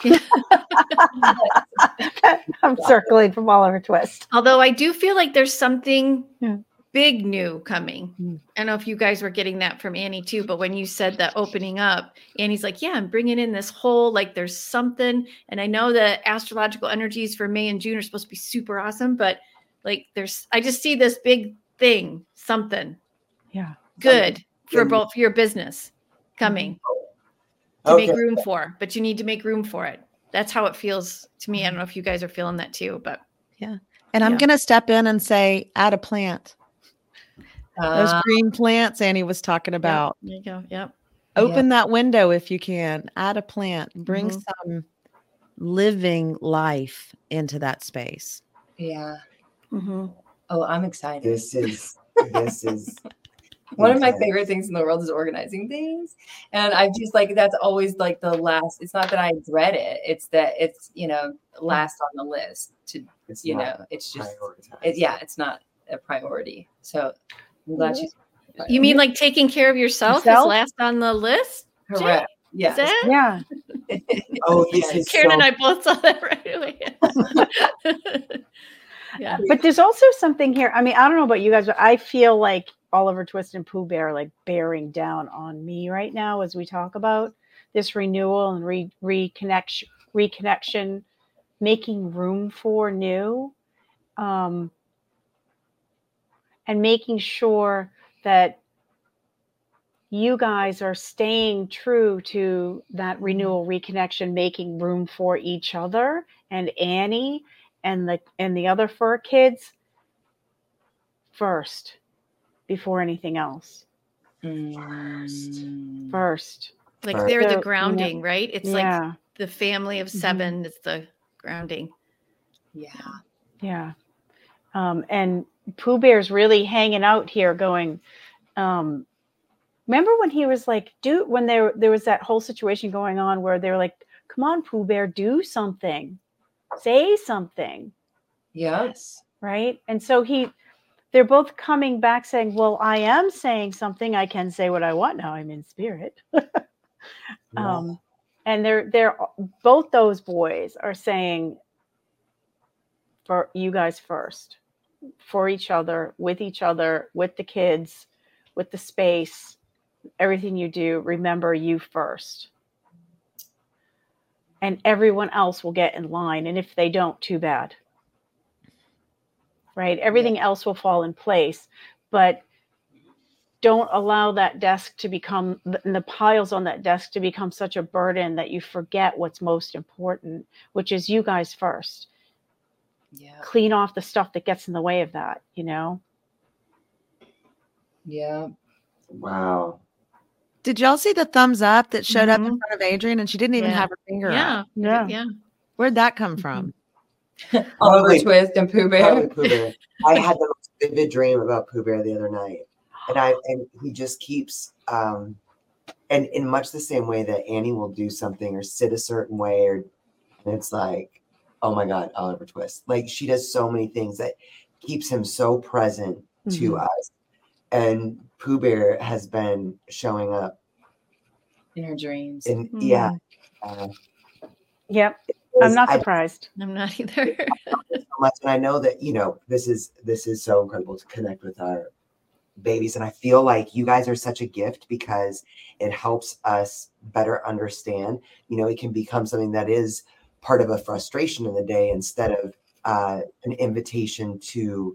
I'm circling from Oliver Twist. Although I do feel like there's something big new coming. I don't know if you guys were getting that from Annie too, but when you said that opening up, Annie's like, yeah, I'm bringing in this whole, like there's something. And I know the astrological energies for May and June are supposed to be super awesome, but like I just see this big thing, something good for both for your business coming to make room for, but you need to make room for it. That's how it feels to me. I don't know if you guys are feeling that too, but and I'm going to step in and say, add a plant. Those Uh, green plants Annie was talking about. There you go. Yep. Open that window if you can. Add a plant. Bring Mhm. some living life into that space. yeah. Mm-hmm. Oh, I'm excited. This is One of my intense. favorite things in the world is organizing things. And I just like, that's always like the last, it's not that I dread it. It's that it's, last on the list to, It's you not know, it's just, prioritized. it's not a priority. So I'm glad you. You mean like taking care of yourself is Yourself? last on the list? Jay? Correct. Is Yes. that? Yeah. Oh, this is Karen so and I both saw that right away. Yeah. But there's also something here. I mean, I don't know about you guys, but I feel like Oliver Twist and Pooh Bear are like bearing down on me right now as we talk about this renewal and reconnection, making room for new, and making sure that you guys are staying true to that renewal, reconnection, making room for each other and Annie and the other fur kids first before anything else. First. Like Right. they're the So, grounding, right? It's like Yeah. the family of 7 is the grounding. Yeah. Yeah. And Pooh Bear's really hanging out here going, remember when he was like, when there was that whole situation going on where they were like, come on, Pooh Bear, do something, say something. Yes. Right. And so they're both coming back saying, well, I am saying something. I can say what I want now. I'm in spirit. And they're both those boys are saying for you guys first, for each other, with the kids, with the space, everything you do, remember you first. And everyone else will get in line. And if they don't, too bad. Right? Everything else will fall in place. But don't allow that desk to become, the piles on that desk to become such a burden that you forget what's most important, which is you guys first. Yeah. Clean off the stuff that gets in the way of that, Yeah. Wow. Did y'all see the thumbs up that showed up in front of Adrian and she didn't even have her finger up? Yeah. Where'd that come from? Oliver Twist and Pooh Bear. Probably Pooh Bear. I had the most vivid dream about Pooh Bear the other night. And he just keeps and in much the same way that Annie will do something or sit a certain way, and it's like, oh my God, Oliver Twist. Like she does so many things that keeps him so present to us. And Pooh Bear has been showing up In her dreams. and Yep. I'm not surprised. I'm not either. So much, and I know that this is so incredible to connect with our babies, and I feel like you guys are such a gift because it helps us better understand. It can become something that is part of a frustration in the day instead of an invitation to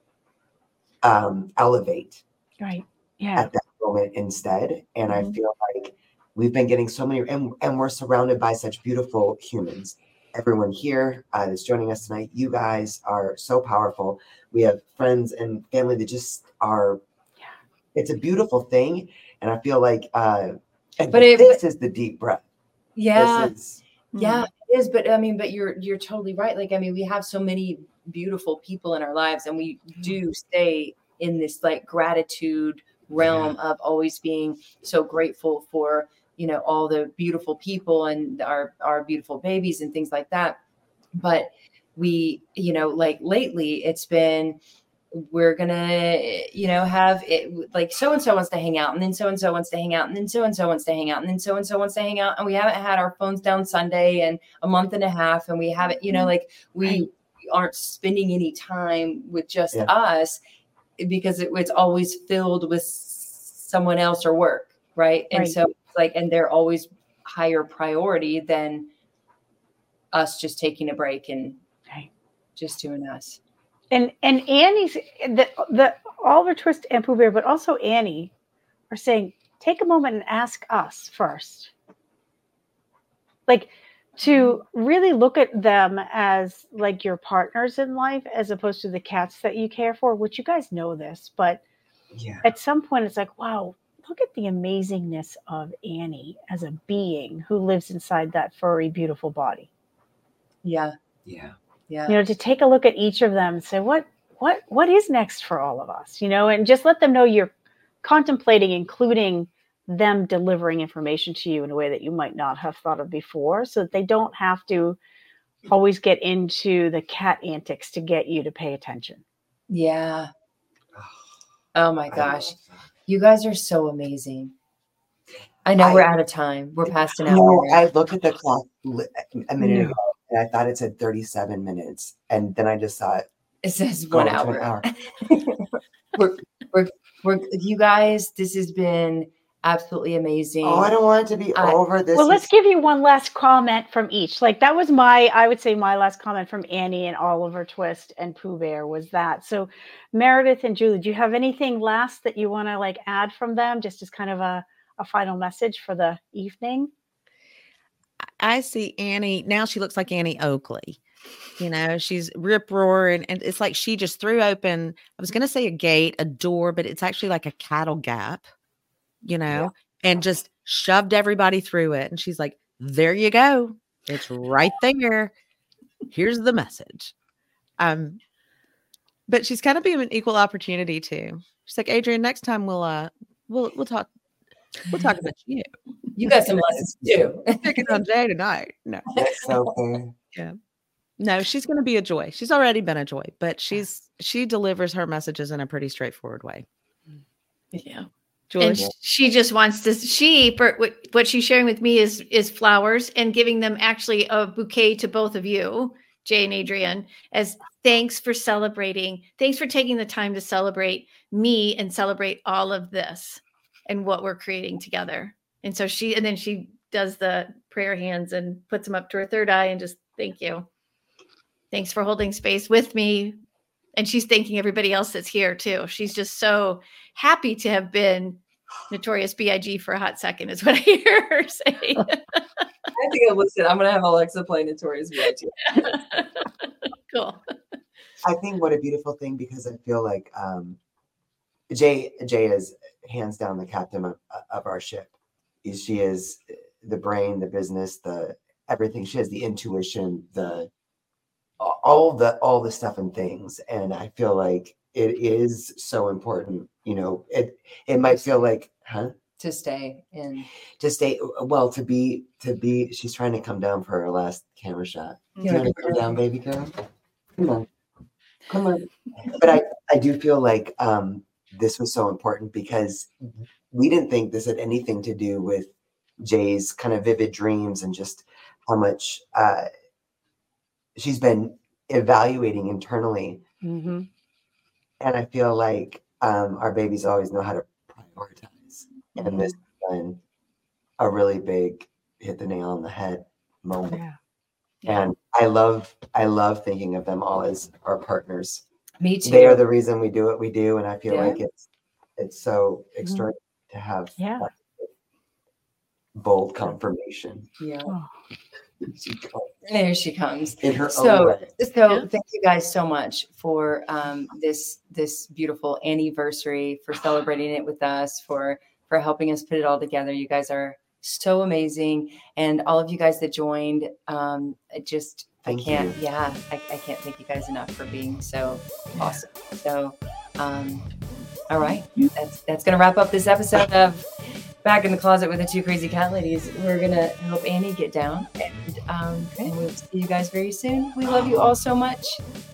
elevate. Right. Yeah. At that moment instead, and I feel like we've been getting so many, and we're surrounded by such beautiful humans. Everyone here that's joining us tonight, you guys are so powerful. We have friends and family that just are. It's a beautiful thing, and I feel like, this is the deep breath. Yeah, this is, yeah, it is. But I mean, but you're totally right. Like, I mean, we have so many beautiful people in our lives, and we do stay in this like gratitude realm of always being so grateful for all the beautiful people and our beautiful babies and things like that. But we like lately it's been, we're gonna have it like so and so wants to hang out, and then so and so wants to hang out, and then so and so wants to hang out, and then so and so wants to hang out, and we haven't had our phones down Sunday in a month and a half, and we haven't like we aren't spending any time with just us because it's always filled with someone else or work, right? And so it's like, and they're always higher priority than us just taking a break and just doing us. And Annie's the Oliver Twist and Pooh Bear, but also Annie are saying, take a moment and ask us first. Like to really look at them as like your partners in life, as opposed to the cats that you care for, which you guys know this, but Yeah. at some point it's like, wow, look at the amazingness of Annie as a being who lives inside that furry, beautiful body. Yeah. Yeah. Yeah. You know, to take a look at each of them and say, what is next for all of us, you know, and just let them know you're contemplating including them delivering information to you in a way that you might not have thought of before, so that they don't have to always get into the cat antics to get you to pay attention. Yeah. Oh my gosh. You guys are so amazing. I know we're out of time. We're past an hour. No, I looked at the clock a minute No. ago and I thought it said 37 minutes. And then I just saw it. It says go 1 into an hour. we're you guys, this has been absolutely amazing. Oh, I don't want it to be over. This Well, let's give you one last comment from each. Like that was I would say my last comment from Annie and Oliver Twist and Pooh Bear was that. So Meredith and Julie, do you have anything last that you want to like add from them, just as kind of a final message for the evening? I see Annie now. She looks like Annie Oakley. You know, she's rip roaring, and it's like she just threw open. I was going to say a gate, a door, but it's actually like a cattle gap. You know, and just shoved everybody through it. And she's like, "There you go. It's right there. Here's the message." But she's kind of being an equal opportunity too. She's like, "Adrian, next time we'll talk. We'll talk about you. You got some lessons too. Picking on Jay tonight." No. That's so fair. Yeah. No, she's going to be a joy. She's already been a joy, but she delivers her messages in a pretty straightforward way. Yeah. Julie? And she just wants to, what she's sharing with me is flowers and giving them actually a bouquet to both of you, Jay and Adrian, as thanks for celebrating. Thanks for taking the time to celebrate me and celebrate all of this and what we're creating together. And so then she does the prayer hands and puts them up to her third eye and just thank you. Thanks for holding space with me. And she's thanking everybody else that's here too. She's just so happy to have been Notorious B.I.G. for a hot second is what I hear her say. I think I'm going to have Alexa play Notorious B.I.G. Cool. I think what a beautiful thing, because I feel like Jay is hands down the captain of our ship. She is the brain, the business, the everything. She has the intuition, all the stuff and things. And I feel like it is so important. You know, it might feel like, to stay in. Well, to be. She's trying to come down for her last camera shot. You want to come down, baby girl? Come on. But I do feel like this was so important because we didn't think this had anything to do with Jay's kind of vivid dreams and just how much she's been evaluating internally. Mm-hmm. And I feel like our babies always know how to prioritize. Mm-hmm. And this has been a really big hit the nail on the head moment. Yeah. And I love thinking of them all as our partners. Me too. They are the reason we do what we do. And I feel like it's so Mm-hmm. extraordinary to have Yeah. bold confirmation. Yeah. Oh. There she comes. In her own way. So thank you guys so much for this beautiful anniversary, for celebrating it with us, for helping us put it all together. You guys are so amazing, and all of you guys that joined. I can't thank you guys enough for being so awesome. So, all right, that's gonna wrap up this episode of Back in the Closet with the Two Crazy Cat Ladies. We're gonna help Annie get down, and we'll see you guys very soon. We love you all so much.